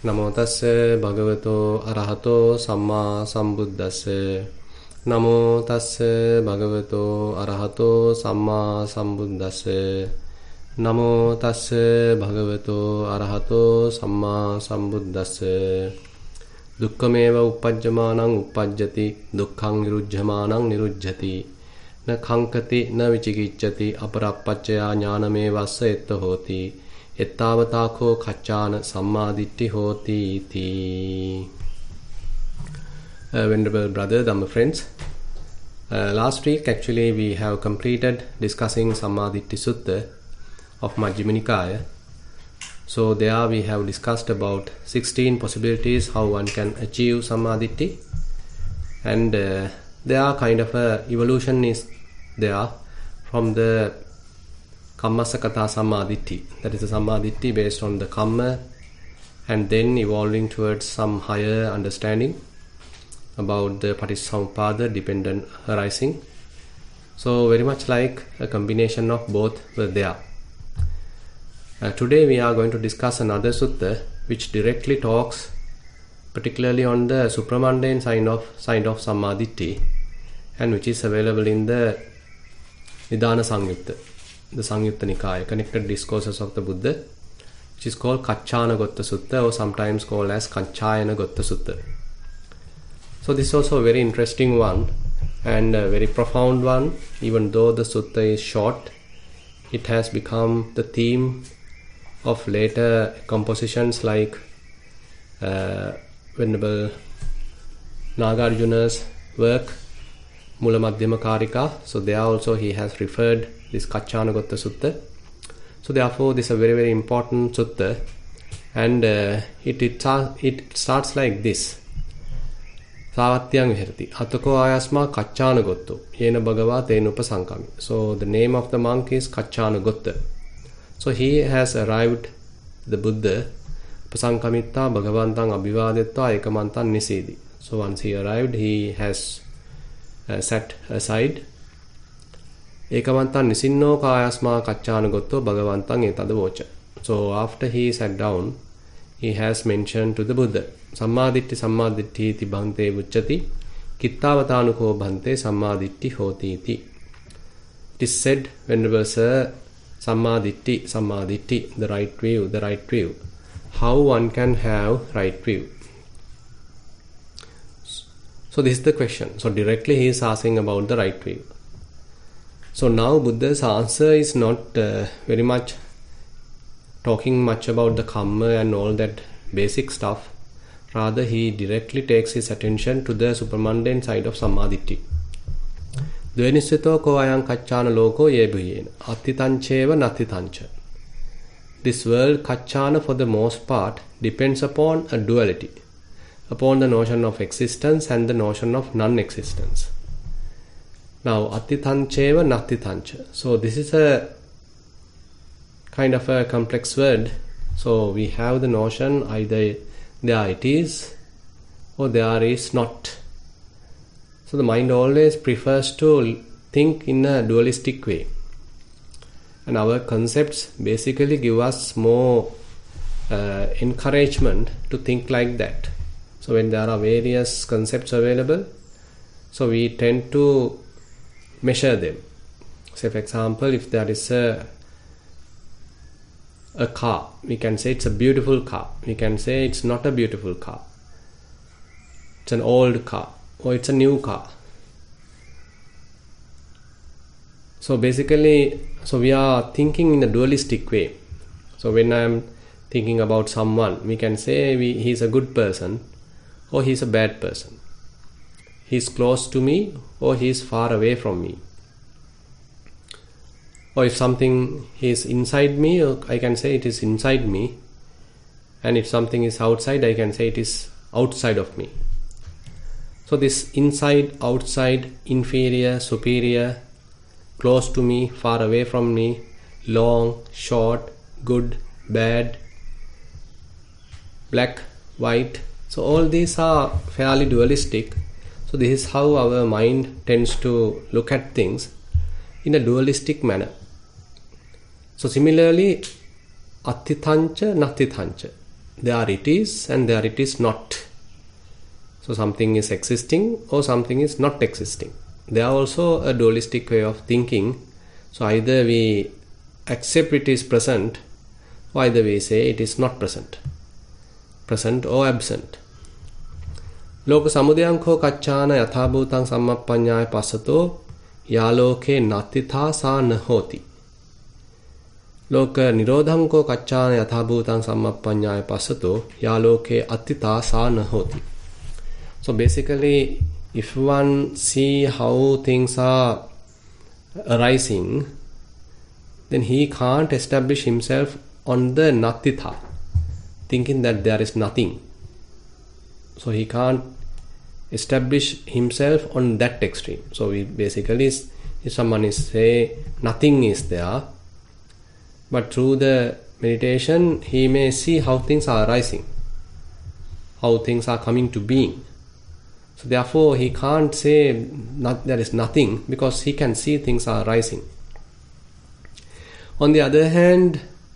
නමෝ තස්ස භගවතෝ අරහතෝ සම්මා සම්බුද්දස්ස නමෝ තස්ස භගවතෝ අරහතෝ සම්මා සම්බුද්දස්ස නමෝ තස්ස භගවතෝ අරහතෝ සම්මා සම්බුද්දස්ස දුක්ඛමේව uppajjamaනං uppajjati දුක්ඛං නිරුජ්ජමානං නිරුජ්ජති න khංකති න විචිකිච්ඡති අපරප්පච්චයා ඥානමේවස්ස එත්ත හෝති එත්තාවතාකෝ කච්චාන සම්මාදිට්ඨි හෝති iti. Venerable brother, Dhamma friends, last week actually we have completed discussing Sammaditthi Sutta of Majjhima Nikaya. So there we have discussed about 16 possibilities how one can achieve Sammaditthi, and there are kind of a evolution is there from the Kammasakata Sammaditthi, that is a Sammaditthi based on the Kamma, and then evolving towards some higher understanding about the Patissamuppada, dependent arising. So very much like a combination of both were there. Today we are going to discuss another sutta which directly talks particularly on the supramundane side of Sammaditthi, and which is available in the Nidana Sangyutta, the Sangyutta Nikaya, Connected Discourses of the Buddha, which is called Kacchana Gotta Sutta, or sometimes called as Kanchayana Gotta Sutta. So this is also a very interesting one and a very profound one. Even though the sutta is short, it has become the theme of later compositions like Venerable Nagarjuna's work Mula Madhyama Karika. So there also he has referred this Kacchana Gotta Sutta. So therefore this is a very very important sutta, and it starts like this. Savatyang Viharati Atako Ayasma Kacchana Gotto Yena Bhagava Tenupa Sankami. So the name of the monk is Kacchana Gotta. So he has arrived the Buddha Pasankamitta Bhagavantang Abhivadetta Ekamantan Nisidi. So once he arrived, he has sat aside. Ekamantan Nisinno Kayasma Kacchana Gotto Bhagavantang Etadavocha. So after he sat down, he has mentioned to the Buddha, Sammaditthi Sammaditthi iti bhante vucchati kittavatanuko bhante Sammaditthi hoti iti. It is said, Venerable Sir, Sammaditthi, Sammaditthi, the right view, the right view. How one can have right view? So this is the question. So directly he is asking about the right view. So now Buddha's answer is not very much talking much about the Kamma and all that basic stuff. Rather, he directly takes his attention to the supramundane side of Sammaditthi. Dvenisvito ko ayam kacchana loko yebhuyena attitancheva nattitancha. This world kacchana for the most part depends upon a duality, upon the notion of existence and the notion of non-existence. Now, attitancheva nattitancha. So this is a kind of a complex word. So we have the notion either there it is or there is not. So the mind always prefers to think in a dualistic way, and our concepts basically give us more encouragement to think like that. So when there are various concepts available, so we tend to measure them. Say for example, if there is a car, we can say it's a beautiful car. We can say it's not a beautiful car. It's an old car, or it's a new car. So basically, so we are thinking in a dualistic way. So when I am thinking about someone, we can say he's a good person or he's a bad person. He's close to me or he's far away from me. Or if something is inside me, I can say it is inside me. And if something is outside, I can say it is outside of me. So this inside, outside, inferior, superior, close to me, far away from me, long, short, good, bad, black, white. So all these are fairly dualistic. So this is how our mind tends to look at things in a dualistic manner. So similarly, attitancha, nattitancha. there it is and there it is not. So something is existing or something is not existing. There are also a dualistic way of thinking. So either we accept it is present, or either we say it is not present. Present or absent. Loka samudayang ko kacchana yathabhutang sammappaññāya passato yāloke nattitha sa nahoti. Loka nirodhang ko kacchana yathabhutang sammappaññāya passato yāloke attitha sa nahoti. So basically, if one see how things are arising, then he can't establish himself on the nattitha, thinking that there is nothing. So he can't establish himself on that extreme. So we basically, if someone is say nothing is there, but through the meditation he may see how things are arising, how things are coming to being. So therefore he can't say there is nothing, because he can see things are arising. On the other hand,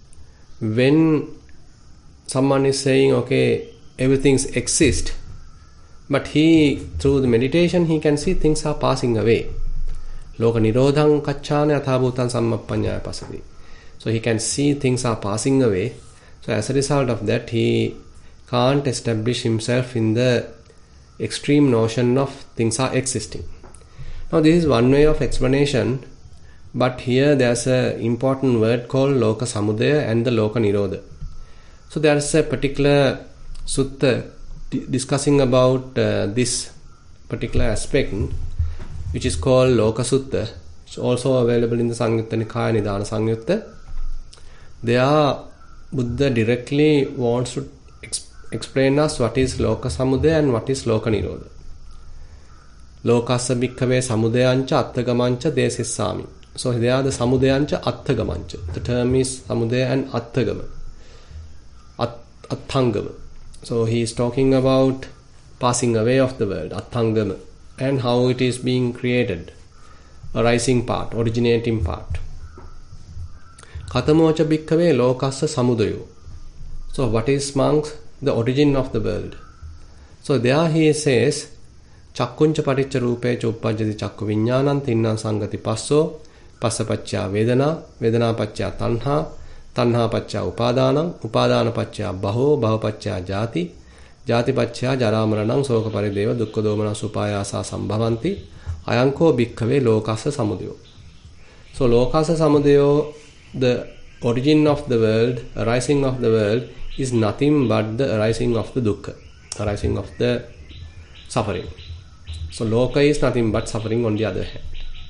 when someone is saying, okay, everything exists, but he, through the meditation, he can see things are passing away. Loka nirodhang kacchana yathabhutang sammappaññāya passati. So he can see things are passing away. So as a result of that, he can't establish himself in the extreme notion of things are existing. Now this is one way of explanation, but here there's an important word called Loka Samudaya and the Loka Nirodha. So there's a particular sutta discussing about this particular aspect, which is called Loka Sutta. It's also available in the Sangyutta Nikaya Nidana Sangyutta. There Buddha directly wants to explain us what is Loka Samudaya and what is Loka Nirodha. Lokassa bhikkhave samudayancha attagamancha desissami. So there the samudayancha attagamancha. The term is samudaya and attagama. Atthangama. So he is talking about passing away of the world, atthangama, and how it is being created, arising part, originating part. Katamocha bhikkhave lokassa samudayo. So what is monks? The origin of the world. So there he says, Chakkuncha paticca rupecha uppajjati chakku viññānam tinnaṁ sangati passo passa paccaya vedana vedana paccaya tanha tanha paccaya upadānaṁ upadāna paccaya baho baho paccaya jāti jāti paccaya jarāmaranam soka parideva dukkha domana supāyāsā sambhavanti ayanko bhikkhave lokassa samudayo. So lokassa samudayo, the origin of the world, arising of the world, is nothing but the arising of the dukkha, arising of the suffering. So loka is nothing but suffering on the other hand.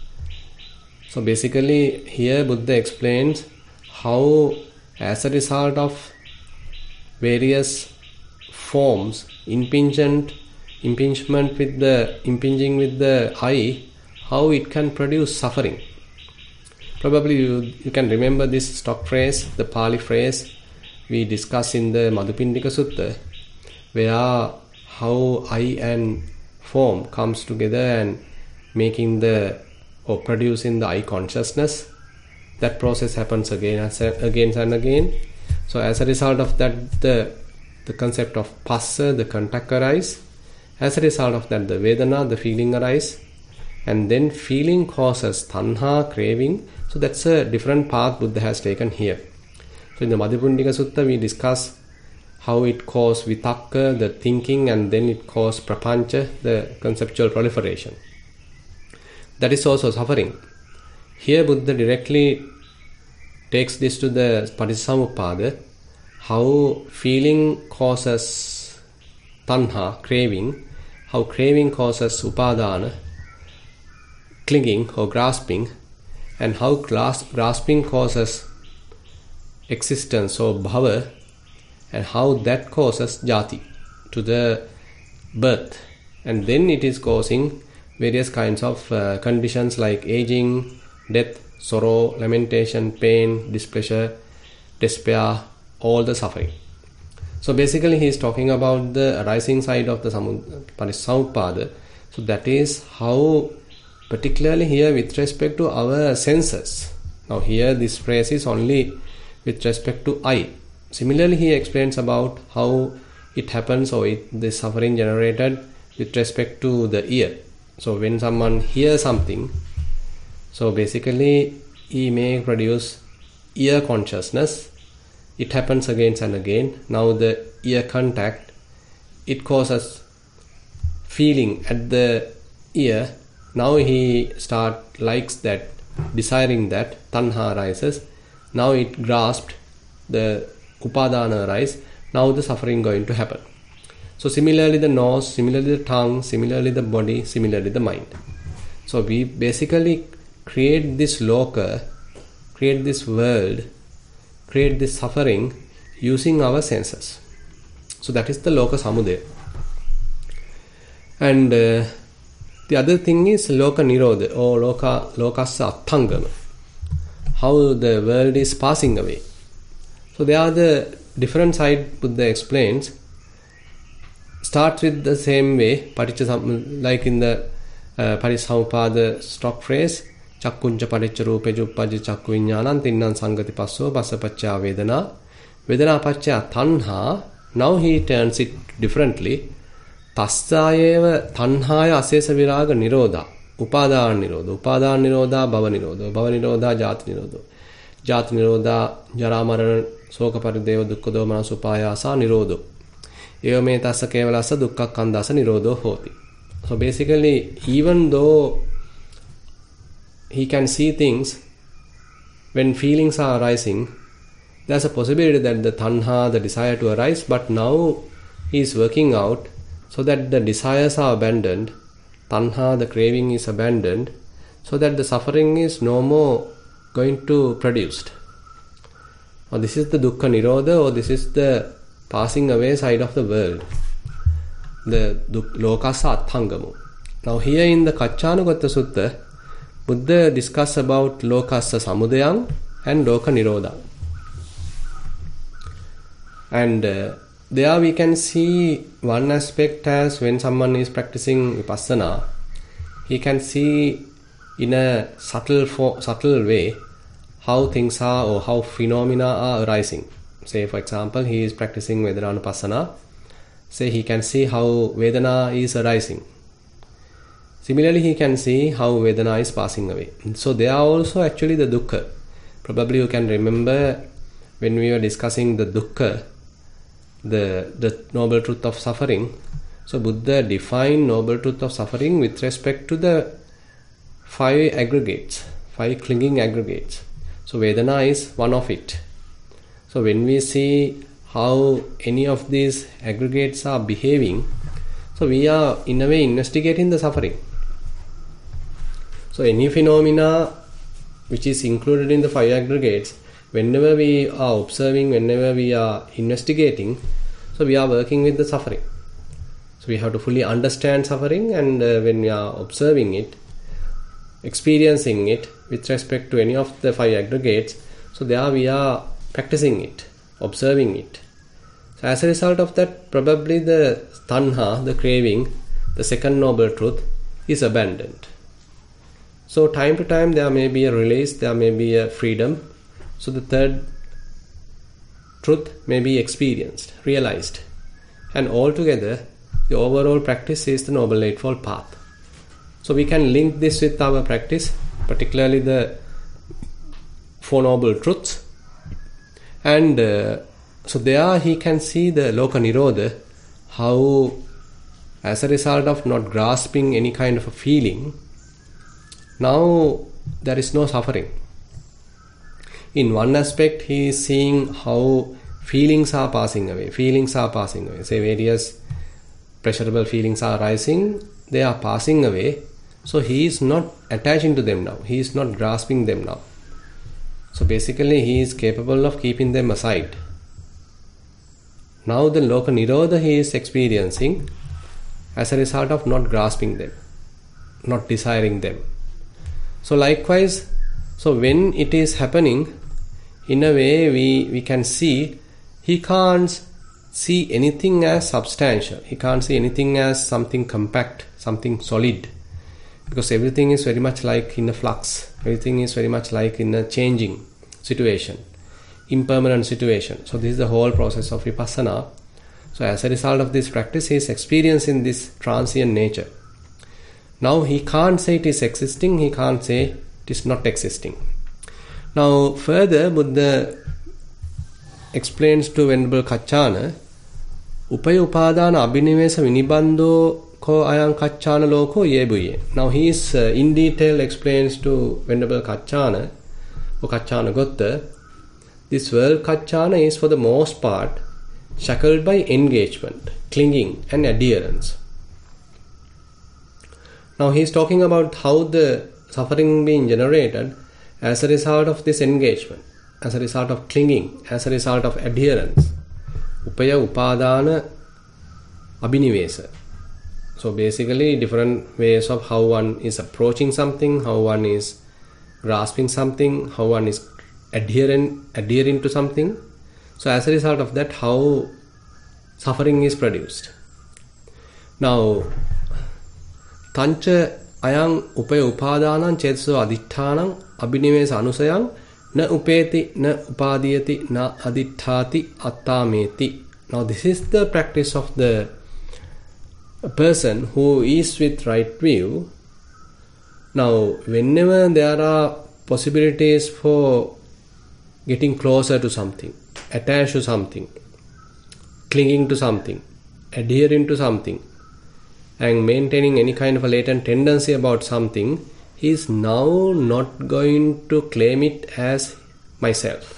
So basically here Buddha explains how as a result of various forms, impingement with the impinging with the I, how it can produce suffering. Probably you can remember this stock phrase, the Pali phrase we discuss in the Madhupindika Sutta, where how I and form comes together and making the or producing the I consciousness. That process happens again and again. So as a result of that, the concept of passa, the contact arise. As a result of that, the vedana, the feeling arise, and then feeling causes tanha, craving. So that's a different path Buddha has taken here. So in the Madhupindika Sutta we discuss how it causes vitakka, the thinking, and then it causes prapancha, the conceptual proliferation. That is also suffering. Here Buddha directly takes this to the Paticcasamuppada, how feeling causes tanha, craving, how craving causes upadana, clinging or grasping, and how grasping causes existence or bhava, and how that causes jati, to the birth, and then it is causing various kinds of conditions like aging, death, sorrow, lamentation, pain, displeasure, despair, all the suffering. So basically he is talking about the arising side of the Paticcasamuppada. So that is how, particularly here with respect to our senses. Now here this phrase is only with respect to I. Similarly, he explains about how it happens, or the suffering generated with respect to the ear. So when someone hears something, so basically he may produce ear consciousness. It happens again and again. Now the ear contact, it causes feeling at the ear. Now he likes that, desiring that, tanha arises. Now it grasped, the upadana arise. Now the suffering going to happen. So similarly the nose, similarly the tongue, similarly the body, similarly the mind. So we basically create this loka, create this world, create this suffering using our senses. So that is the loka samudaya. And the other thing is loka nirodha, or lokassa atthangama, how the world is passing away. So there are the different side Buddha explains. Starts with the same way, like in the Parisampada stock phrase, Chakkuncha paticca rupe juppajja chakku viññānaṁ tinnaṁ sangati passo passa paccaya vedana vedana paccaya tanha. Now he turns it differently. Tassāyeva tanhāya asesa viraga nirodha, upadāna nirodha, upadāna nirodha bhava nirodha, bhava nirodha jāti nirodha, jāti nirodha jara marana soka parideva dukkha domana supāyāsa nirodho, eva me tassa kevalassa dukkha kandasa nirodho hoti. So basically, even though he can see things, when feelings are arising, there's a possibility that the tanha, the desire to arise, but now he is working out so that the desires are abandoned, tanha, the craving is abandoned, so that the suffering is no more going to produced. Or this is the dukkha nirodha, or this is the passing away side of the world, the lokasa atthangamo. Now here in the Kacchanugatta Sutta, Buddha discuss about lokasa samudayam and loka nirodha. And there we can see one aspect as when someone is practicing vipassana, he can see in a subtle way how things are, or how phenomena are arising. Say for example, he is practicing Vedananupassana. Say he can see how Vedana is arising. Similarly, he can see how Vedana is passing away. So they are also actually the dukkha. Probably you can remember when we were discussing the dukkha, the noble truth of suffering. So Buddha defined noble truth of suffering with respect to the 5 aggregates, 5 clinging aggregates. So Vedana is one of it. So when we see how any of these aggregates are behaving, so we are in a way investigating the suffering. So any phenomena which is included in the 5 aggregates, whenever we are observing, whenever we are investigating, so we are working with the suffering. So we have to fully understand suffering, and when we are observing it, experiencing it with respect to any of the 5 aggregates, so there we are practicing it, observing it. So as a result of that, probably the tanha, the craving, the second noble truth, is abandoned. So time to time there may be a release, there may be a freedom. So the third truth may be experienced, realized. And altogether, the overall practice is the Noble Eightfold Path. So we can link this with our practice, particularly the 4 Noble Truths. And so there he can see the Loka Nirodha, how as a result of not grasping any kind of a feeling, now there is no suffering. In one aspect, he is seeing how feelings are passing away. Say various pleasurable feelings are rising, they are passing away. So he is not attaching to them now. He is not grasping them now. So basically he is capable of keeping them aside. Now the Loka Nirodha he is experiencing as a result of not grasping them, not desiring them. So likewise, so when it is happening, in a way we can see, he can't see anything as substantial. He can't see anything as something compact, something solid. Because everything is very much like in a flux. Everything is very much like in a changing situation. impermanent situation. So this is the whole process of vipassana. So as a result of this practice, he is experiencing this transient nature. Now he can't say it is existing, he can't say it is not existing. Now further, Buddha explains to Venerable Kaccana, Upaya upadana abhinivesa vinibandho ko ayam Kaccana loko yebuye. Now he is in detail explains to Venerable Kaccana or Kaccana Gotta, this world Kaccana is for the most part shackled by engagement, clinging and adherence. Now he is talking about how the suffering being generated as a result of this engagement, as a result of clinging, as a result of adherence. Upaya upadana abhinivesa. So basically different ways of how one is approaching something, how one is grasping something, how one is adhering to something. So as a result of that, how suffering is produced. Now, tancha ayang upaya upadanam chetso adittanam abhinivesa anusayam na upeti na upadiyati na adittati attameti. Now this is the practice of the person who is with right view. Now whenever there are possibilities for getting closer to something, attached to something, clinging to something, adhering to something, and maintaining any kind of a latent tendency about something, he is now not going to claim it as myself.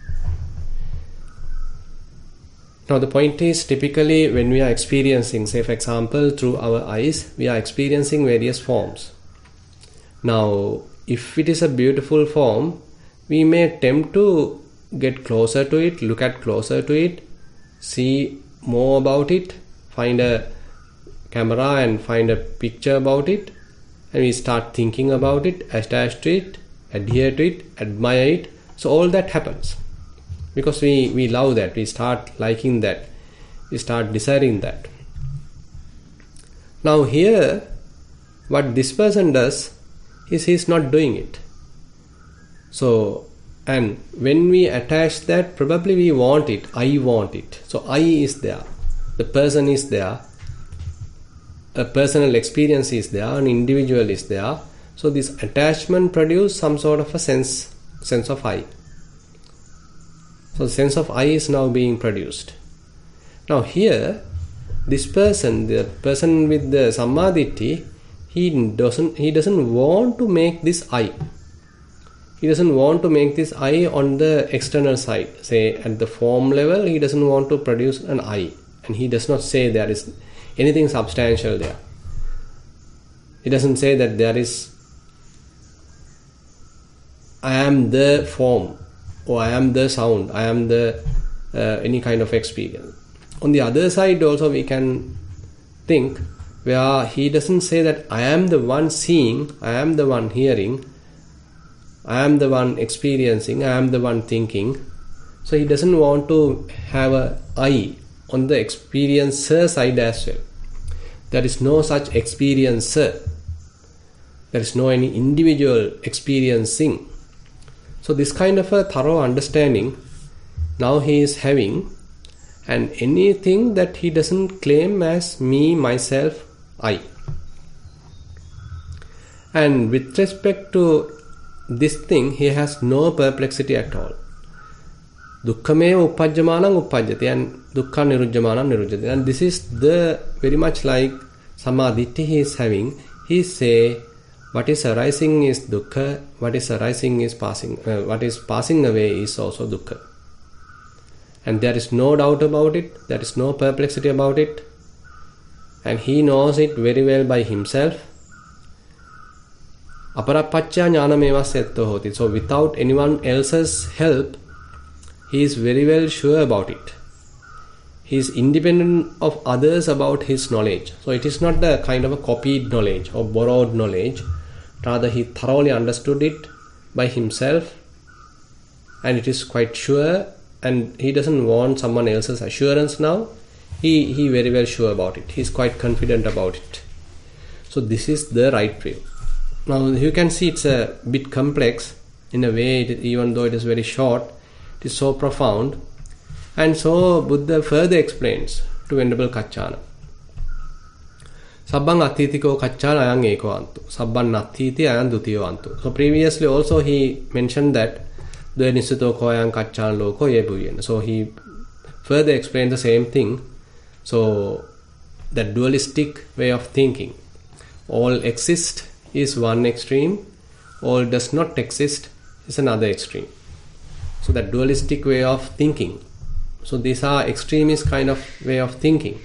Now the point is, typically when we are experiencing, say for example through our eyes, we are experiencing various forms. Now if it is a beautiful form, we may attempt to get closer to it, look at closer to it, see more about it, find a camera and find a picture about it, and we start thinking about it, attach to it, adhere to it, admire it. So all that happens because we love that, we start liking that, we start desiring that. Now here what this person does is he is not doing it. So, and when we attach that, probably we want it, I want it. So I is there, the person is there, a personal experience is there, an individual is there. So this attachment produces some sort of a sense of I. So the sense of I is now being produced. Now here, this person, the person with the Sammaditthi, he doesn't want to make this I. He doesn't want to make this I on the external side. Say at the form level, he doesn't want to produce an I. And he does not say there is anything substantial there. He doesn't say that there is I am the form, or I am the sound, I am the any kind of experience. On the other side also we can think where he doesn't say that I am the one seeing, I am the one hearing, I am the one experiencing, I am the one thinking. So he doesn't want to have a I on the experiencer side as well. There is no such experiencer. There is no any individual experiencing. So this kind of a thorough understanding now he is having, and anything that he doesn't claim as me, myself, I. And with respect to this thing, he has no perplexity at all. Dukkhameva uppajjamanam uppajjati and dukkha nirujjamanam nirujjati. And this is the very much like Sammaditthi he is having. He say what is arising is dukkha, what is arising is passing, what is passing away is also dukkha. And there is no doubt about it, there is no perplexity about it, and he knows it very well by himself. Aparapaccha jnanameva setto hoti. So without anyone else's help, he is very well sure about it. He is independent of others about his knowledge. So it is not the kind of a copied knowledge or borrowed knowledge. Rather, he thoroughly understood it by himself, and it is quite sure, and he doesn't want someone else's assurance now. He very well sure about it. He is quite confident about it. So this is the right way. Now you can see it's a bit complex in a way, even though it is very short. It is so profound. And so Buddha further explains to Venerable Kaccana. Sabbang attitiko kaccana ayang eko antu. Sabban attiti ayang dutiyo antu. So previously also he mentioned that due nisito ko ayang kaccana loko yebuyen. So he further explained the same thing. So that dualistic way of thinking. All exist is one extreme. All does not exist is another extreme. So that dualistic way of thinking. So these are extremist kind of way of thinking.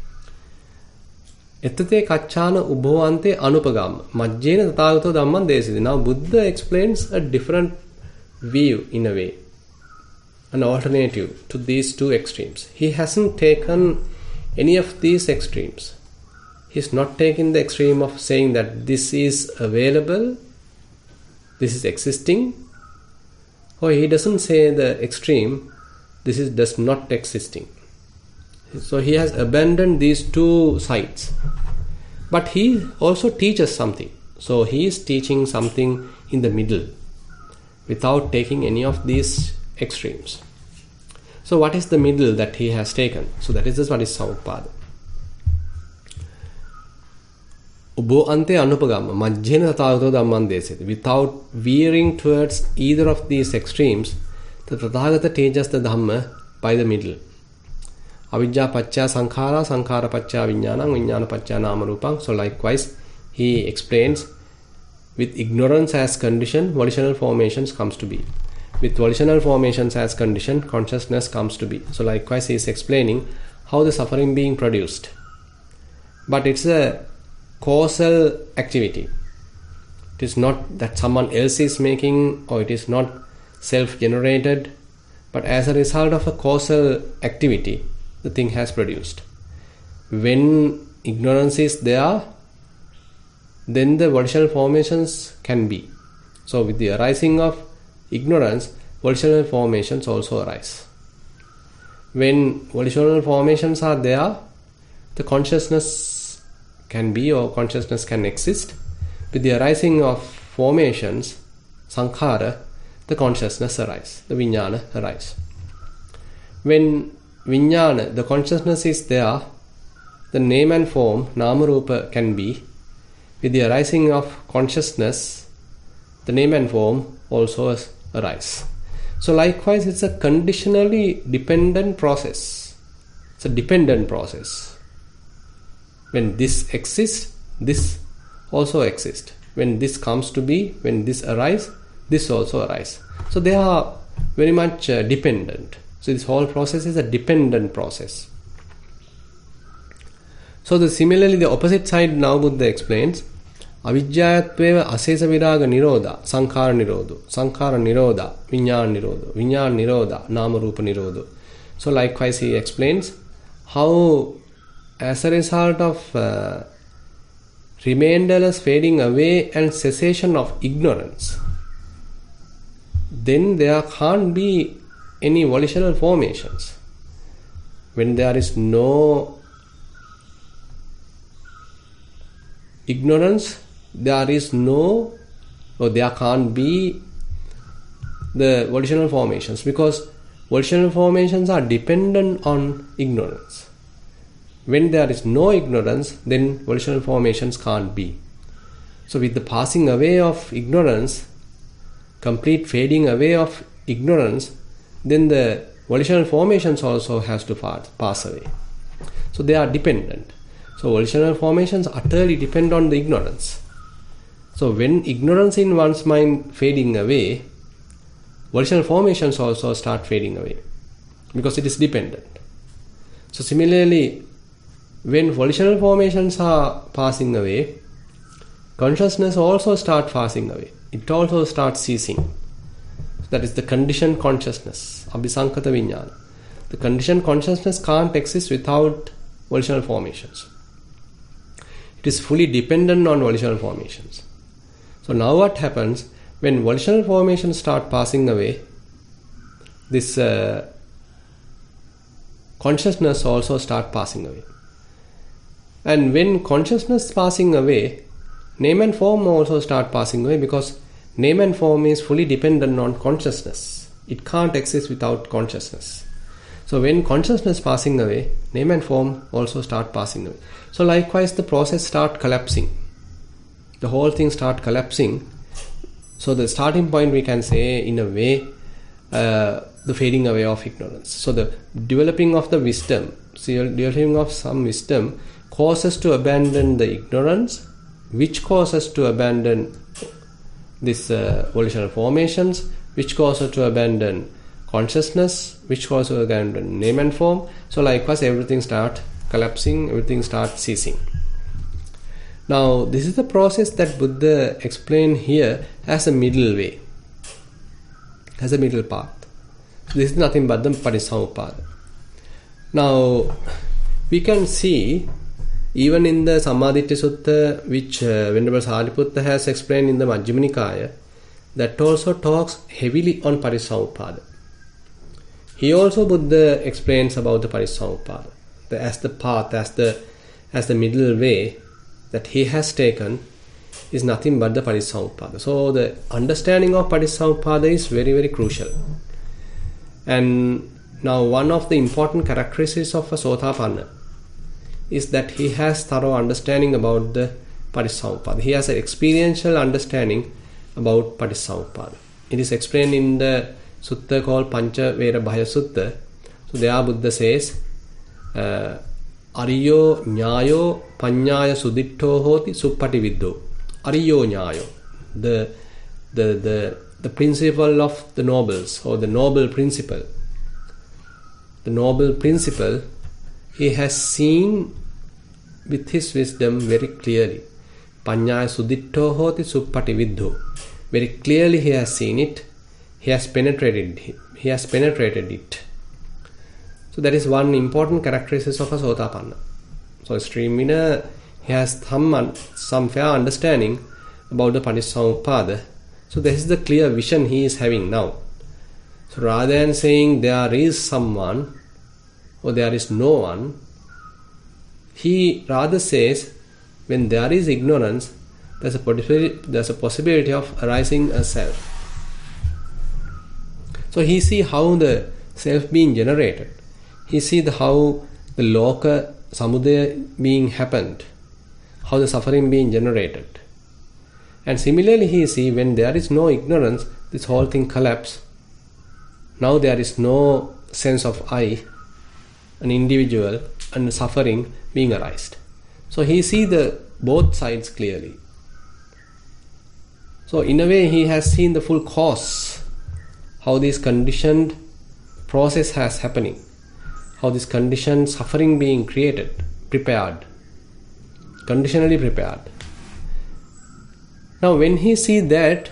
Ettate kaccana ubhavante anupagama. Majjena tathagato dhamman desidi. Now Buddha explains a different view in a way. An alternative to these two extremes. He hasn't taken any of these extremes. He's not taking the extreme of saying that this is available, this is existing, or he doesn't say the extreme, this is does not existing. So he has abandoned these two sides. But he also teaches something. So he is teaching something in the middle without taking any of these extremes. So what is the middle that he has taken? So that is this what is Samuppada. Ubho ante anupagama majjena tathagato dhamman deseti. Without veering towards either of these extremes, the Tathagata teaches the Dhamma by the middle. Avijja pacca sankhara, sankhara pacca vijnana, vijnana pacca namarupam. So likewise, he explains with ignorance as condition, volitional formations comes to be. With volitional formations as condition, consciousness comes to be. So likewise, he is explaining how the suffering being produced. But it's a causal activity. It is not that someone else is making, or it is not self-generated, but as a result of a causal activity, the thing has produced. When ignorance is there, then the volitional formations can be. So with the arising of ignorance, volitional formations also arise. When volitional formations are there, the consciousness can be, or consciousness can exist. With the arising of formations, sankhara, the consciousness arises, the vijnana arises. When vijnana, the consciousness is there, the name and form, namarupa, can be. With the arising of consciousness, the name and form also arise. So likewise, it's a conditionally dependent process. It's a dependent process. When this exists, this also exists. When this comes to be, when this arises, this also arises. So they are very much dependent. So this whole process is a dependent process. So similarly, the opposite side now Buddha explains. Avijjayatveva asesa viraga nirodha, sankhara nirodho, sankhara nirodha, vijnana nirodho, vijnana nirodha, namarupa nirodho. So likewise he explains how as a result of remainderless fading away and cessation of ignorance, then there can't be any volitional formations. When there is no ignorance, there is no, or there can't be the volitional formations, because volitional formations are dependent on ignorance. When there is no ignorance, then volitional formations can't be. So with the passing away of ignorance, complete fading away of ignorance, then the volitional formations also has to pass away. So they are dependent. So volitional formations utterly depend on the ignorance. So when ignorance in one's mind fading away, volitional formations also start fading away, because it is dependent. So similarly, when volitional formations are passing away, consciousness also starts passing away. It also starts ceasing. That is the conditioned consciousness, abhisankata vijnana. The conditioned consciousness can't exist without volitional formations. It is fully dependent on volitional formations. So now what happens, when volitional formations start passing away, this consciousness also start passing away. And when consciousness passing away, name and form also start passing away, because name and form is fully dependent on consciousness. it can't exist without consciousness. So when consciousness passing away, name and form also start passing away. So likewise the process start collapsing. The whole thing start collapsing. So the starting point, we can say in a way, the fading away of ignorance. So the developing of the wisdom, developing of some wisdom causes to abandon the ignorance, which causes to abandon this volitional formations, which causes to abandon consciousness, which causes to abandon name and form. So likewise everything start collapsing, everything starts ceasing. Now this is the process that Buddha explained here as a middle way, as a middle path. This is nothing but the Patissamuppada. Now we can see even in the Sammaditya Sutta, which Venerable Sariputta has explained in the Majjhima Nikaya, that also talks heavily on Patissamuppada. He also, Buddha explains about the Patissamuppada as the path, as the middle way that he has taken is nothing but the Patissamuppada. So the understanding of Patissamuppada is very, very crucial. And now one of the important characteristics of a Sotapanna is that he has thorough understanding about the Patissamuppada. He has an experiential understanding about Patissamuppada. It is explained in the sutta called Pancha Vera Bhaya Sutta. So there Buddha says, Ariyo Nyayo Panyaya Suditto Hoti Suppatividdho. Ariyo Nyayo, the principle of the nobles, or the noble principle. The noble principle he has seen with his wisdom very clearly. Panyaya Suditto Hoti Suppatividdho. Very clearly he has seen it. He has penetrated it. So that is one important characteristic of a Sotapanna. So extreme winner, he has some fair understanding about the Patissamuppada. So this is the clear vision he is having now. So rather than saying there is someone or there is no one, he rather says when there is ignorance, there's a possibility of arising a self. So he see how the self being generated. He see how the loka samudaya being happened, how the suffering being generated. And similarly he see when there is no ignorance, this whole thing collapse. Now there is no sense of I, an individual, and suffering being arised. So he see the both sides clearly. So in a way he has seen the full cause, how this conditioned process has happening, how this conditioned suffering being created, prepared, conditionally prepared. Now when he see that,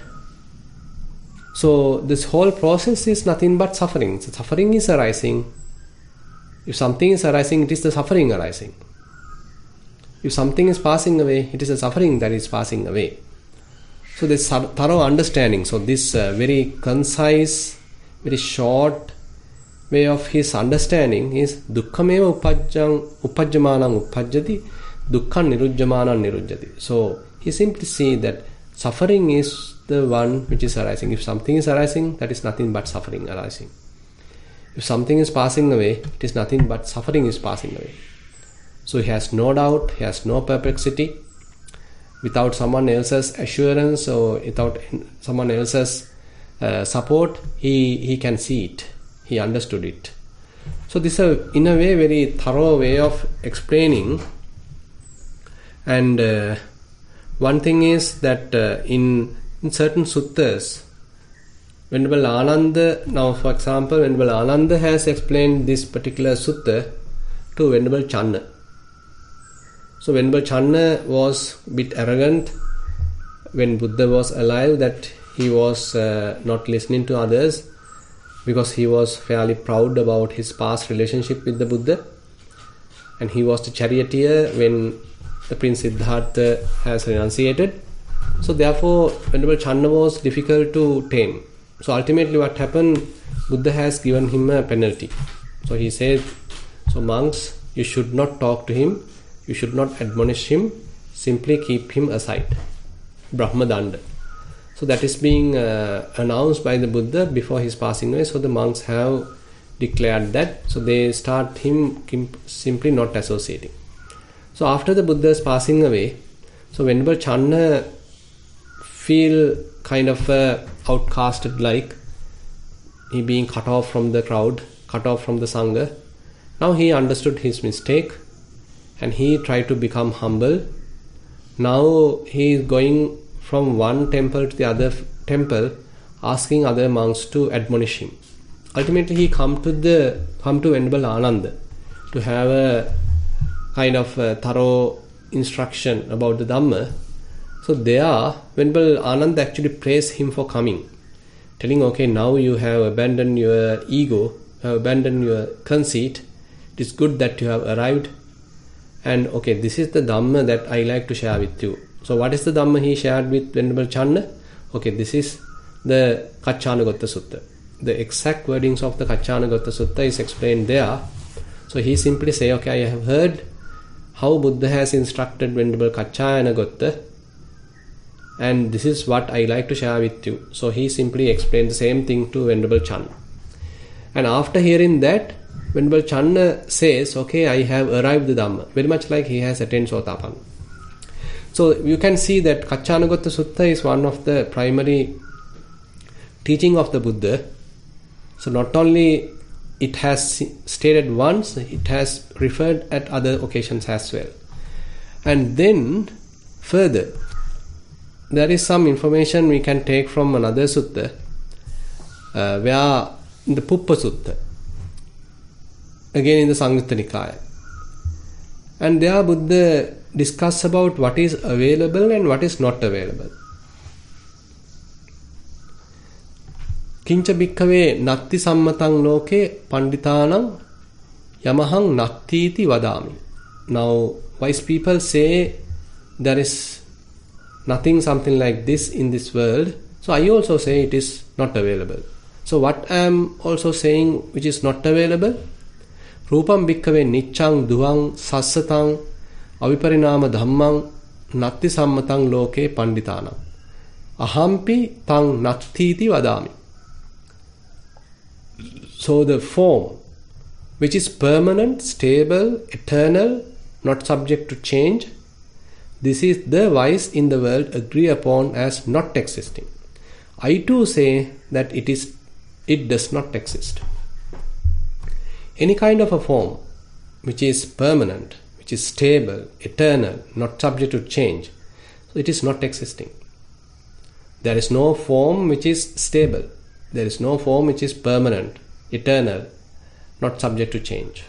so this whole process is nothing but suffering. So suffering is arising. If something is arising, it is the suffering arising. If something is passing away, it is the suffering that is passing away. So this thorough understanding, so this very concise, very short way of his understanding is dukkhameva uppajjamanam uppajjati, dukkhan nirujjamanam nirujjati. So he simply see that suffering is the one which is arising. If something is arising, that is nothing but suffering arising. If something is passing away, it is nothing but suffering is passing away. So he has no doubt, he has no perplexity. Without someone else's assurance or without someone else's support, he can see it. He understood it. So this is in a way very thorough way of explaining. And one thing is that in certain suttas, Venerable Ananda, now for example, Venerable Ananda has explained this particular sutta to Venerable Channa. So Venerable Channa was a bit arrogant when Buddha was alive, that he was not listening to others because he was fairly proud about his past relationship with the Buddha. And he was the charioteer when the Prince Siddhartha has renunciated. So therefore Venerable Channa was difficult to tame. So ultimately what happened, Buddha has given him a penalty. So he said, so monks, you should not talk to him, you should not admonish him, simply keep him aside. Brahma Danda. So that is being announced by the Buddha before his passing away. So the monks have declared that. So they start him simply not associating. So after the Buddha's passing away, so Venerable Channa feel kind of outcasted, like he being cut off from the crowd, cut off from the Sangha. Now he understood his mistake and he tried to become humble. Now he is going from one temple to the other temple, asking other monks to admonish him. Ultimately he come to Venerable Ananda to have a kind of thorough instruction about the Dhamma. So there, Venerable Ananda actually praised him for coming, telling, okay, now you have abandoned your ego, you have abandoned your conceit. It is good that you have arrived. And okay, this is the Dhamma that I like to share with you. So what is the Dhamma he shared with Venerable Channa? Okay, this is the Kaccanagotta Sutta. The exact wordings of the Kaccanagotta Sutta is explained there. So he simply say, okay, I have heard how Buddha has instructed Venerable Kaccanagotta, and this is what I like to share with you. So he simply explained the same thing to Venerable Channa. And after hearing that, Venerable Channa says, okay, I have arrived the Dhamma. Very much like he has attained Sotapanna. So you can see that Kaccanagotta Sutta is one of the primary teaching of the Buddha. So not only it has stated once, it has referred at other occasions as well. And then further, there is some information we can take from another sutta, where in the Puppa Sutta, again in the Samyutta Nikaya. And there Buddha discuss about what is available and what is not available. Kincha bhikkhave natti sammatang loke panditanang yamahang nattiti vadami. Now, wise people say there is nothing something like this in this world. So I also say it is not available. So what I am also saying which is not available? Rupam bhikkhave niccang duhang sassatang aviparinama dhammang natti sammatang loke panditanam ahampi tang nattiti vadami. So the form which is permanent, stable, eternal, not subject to change, this is the wise in the world agree upon as not existing. I too say that it does not exist. Any kind of a form which is permanent, which is stable, eternal, not subject to change, so it is not existing. There is no form which is stable. There is no form which is permanent, eternal, not subject to change.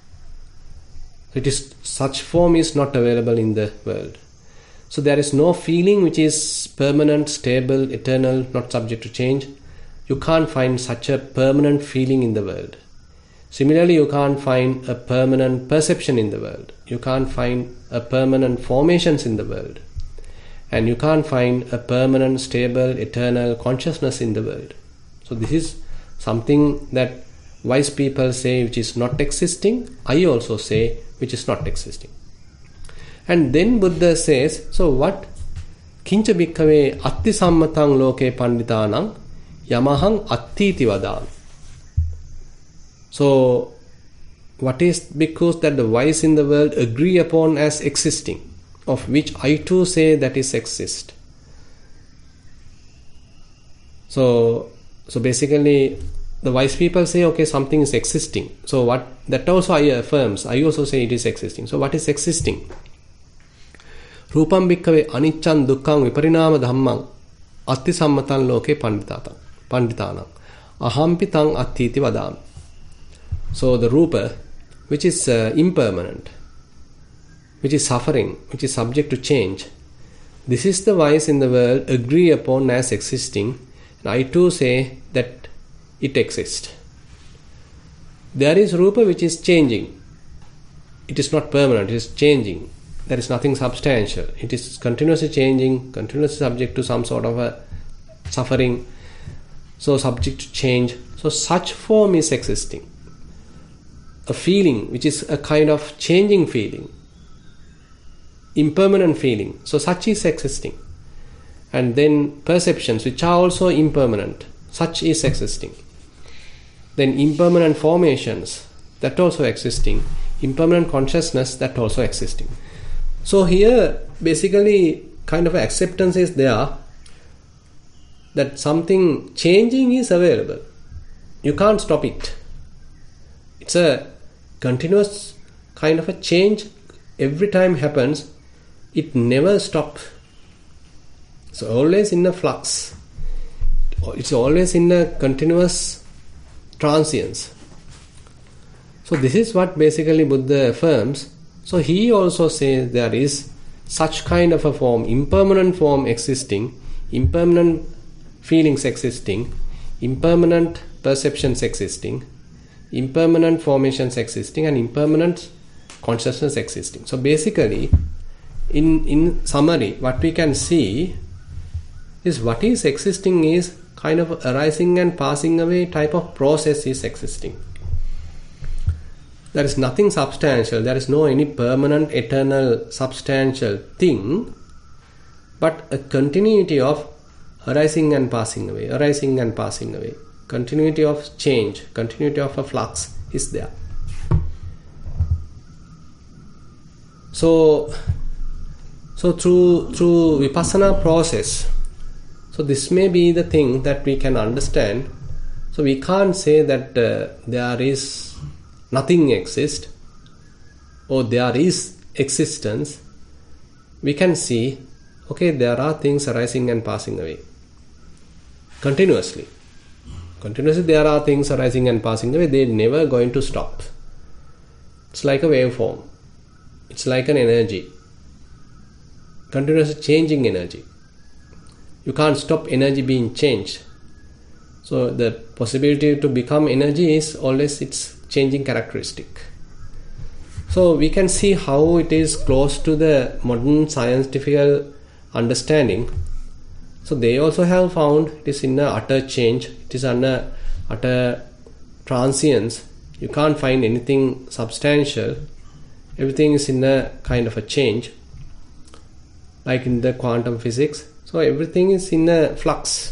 Such form is not available in the world. So there is no feeling which is permanent, stable, eternal, not subject to change. You can't find such a permanent feeling in the world. Similarly, you can't find a permanent perception in the world. You can't find a permanent formations in the world. And you can't find a permanent, stable, eternal consciousness in the world. So this is something that wise people say which is not existing. I also say which is not existing. And then Buddha says, so what? Kincha bhikkhave atti sammatang loke panditanang yamahang attiti vadami. So, what is because that the wise in the world agree upon as existing, of which I too say that is exist. So basically, the wise people say, okay, something is existing. So what that also I affirms. I also say it is existing. So what is existing? Rupam bhikkhave aniccan dukkhang viparinama dhammang atti sammatan loke panditanam ahampi tang attiti vadami. So the rupa, which is impermanent, which is suffering, which is subject to change, this is the wise in the world agree upon as existing, and I too say that it exists. There is rupa which is changing. It is not permanent, it is changing. There is nothing substantial. It is continuously changing, continuously subject to some sort of a suffering, so subject to change. So such form is existing. A feeling which is a kind of changing feeling, impermanent feeling. So such is existing. and then perceptions which are also impermanent, such is existing. Then impermanent formations, that also existing. Impermanent consciousness, that also existing. So here basically kind of acceptance is there that something changing is available. You can't stop it. It's a continuous kind of a change. Every time happens, it never stops. It's always in a flux. It's always in a continuous transience. So this is what basically Buddha affirms. So he also says there is such kind of a form, impermanent form existing, impermanent feelings existing, impermanent perceptions existing, impermanent formations existing, and impermanent consciousness existing. So basically, in summary, what we can see is what is existing is kind of arising and passing away type of process is existing. There is nothing substantial, there is no any permanent, eternal, substantial thing, but a continuity of arising and passing away, arising and passing away. Continuity of change, continuity of a flux is there. So through vipassana process, so this may be the thing that we can understand. So we can't say that there is nothing exists or there is existence. We can see, okay, there are things arising and passing away continuously. Continuously there are things arising and passing away. They're never going to stop. It's like a waveform. It's like an energy. Continuously changing energy. You can't stop energy being changed. So the possibility to become energy is always its changing characteristic. So we can see how it is close to the modern scientific understanding. So they also have found it is in a utter change. It is in a utter transience. You can't find anything substantial. Everything is in a kind of a change, like in the quantum physics. So everything is in a flux.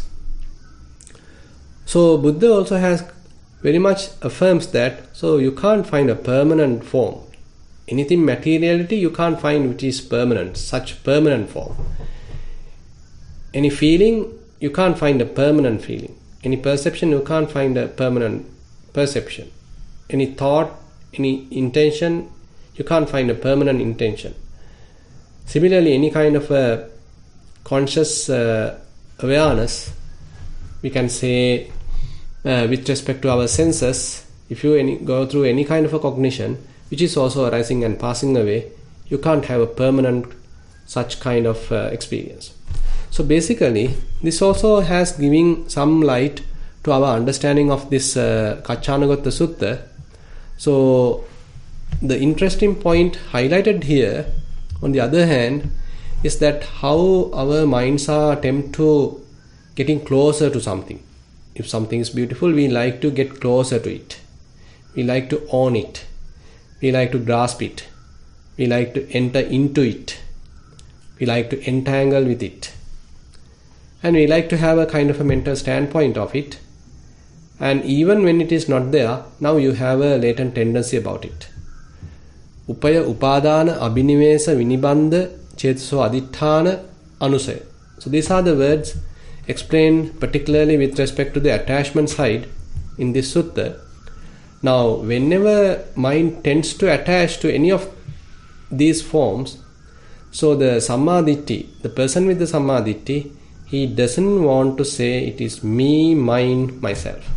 So Buddha also has very much affirms that, so you can't find a permanent form. Anything materiality you can't find which is permanent, such permanent form. Any feeling, you can't find a permanent feeling. Any perception, you can't find a permanent perception. Any thought, any intention, you can't find a permanent intention. Similarly, any kind of a conscious awareness, we can say with respect to our senses, if you go through any kind of a cognition, which is also arising and passing away, you can't have a permanent such kind of experience. So basically, this also has given some light to our understanding of this Kaccanagotta Sutta. So the interesting point highlighted here, on the other hand, is that how our minds are attempt to getting closer to something. If something is beautiful, we like to get closer to it. We like to own it. We like to grasp it. We like to enter into it. We like to entangle with it. And we like to have a kind of a mental standpoint of it. And even when it is not there, now you have a latent tendency about it. Upaya upadana abhinivesa vinibandha cetaso aditthana anusaya. So these are the words explained particularly with respect to the attachment side in this sutta. Now, whenever mind tends to attach to any of these forms, so the Sammaditthi, the person with the Sammaditthi, he doesn't want to say it is me, mine, myself.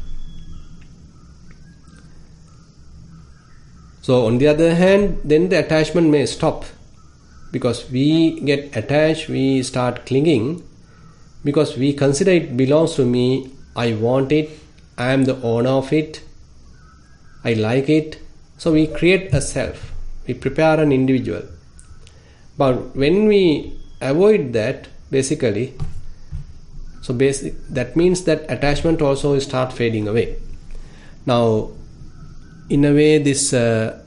So on the other hand, then the attachment may stop, because we get attached, we start clinging, because we consider it belongs to me, I want it, I am the owner of it, I like it. So we create a self, we prepare an individual. But when we avoid that, basically, that means that attachment also start fading away. Now, in a way, this tancha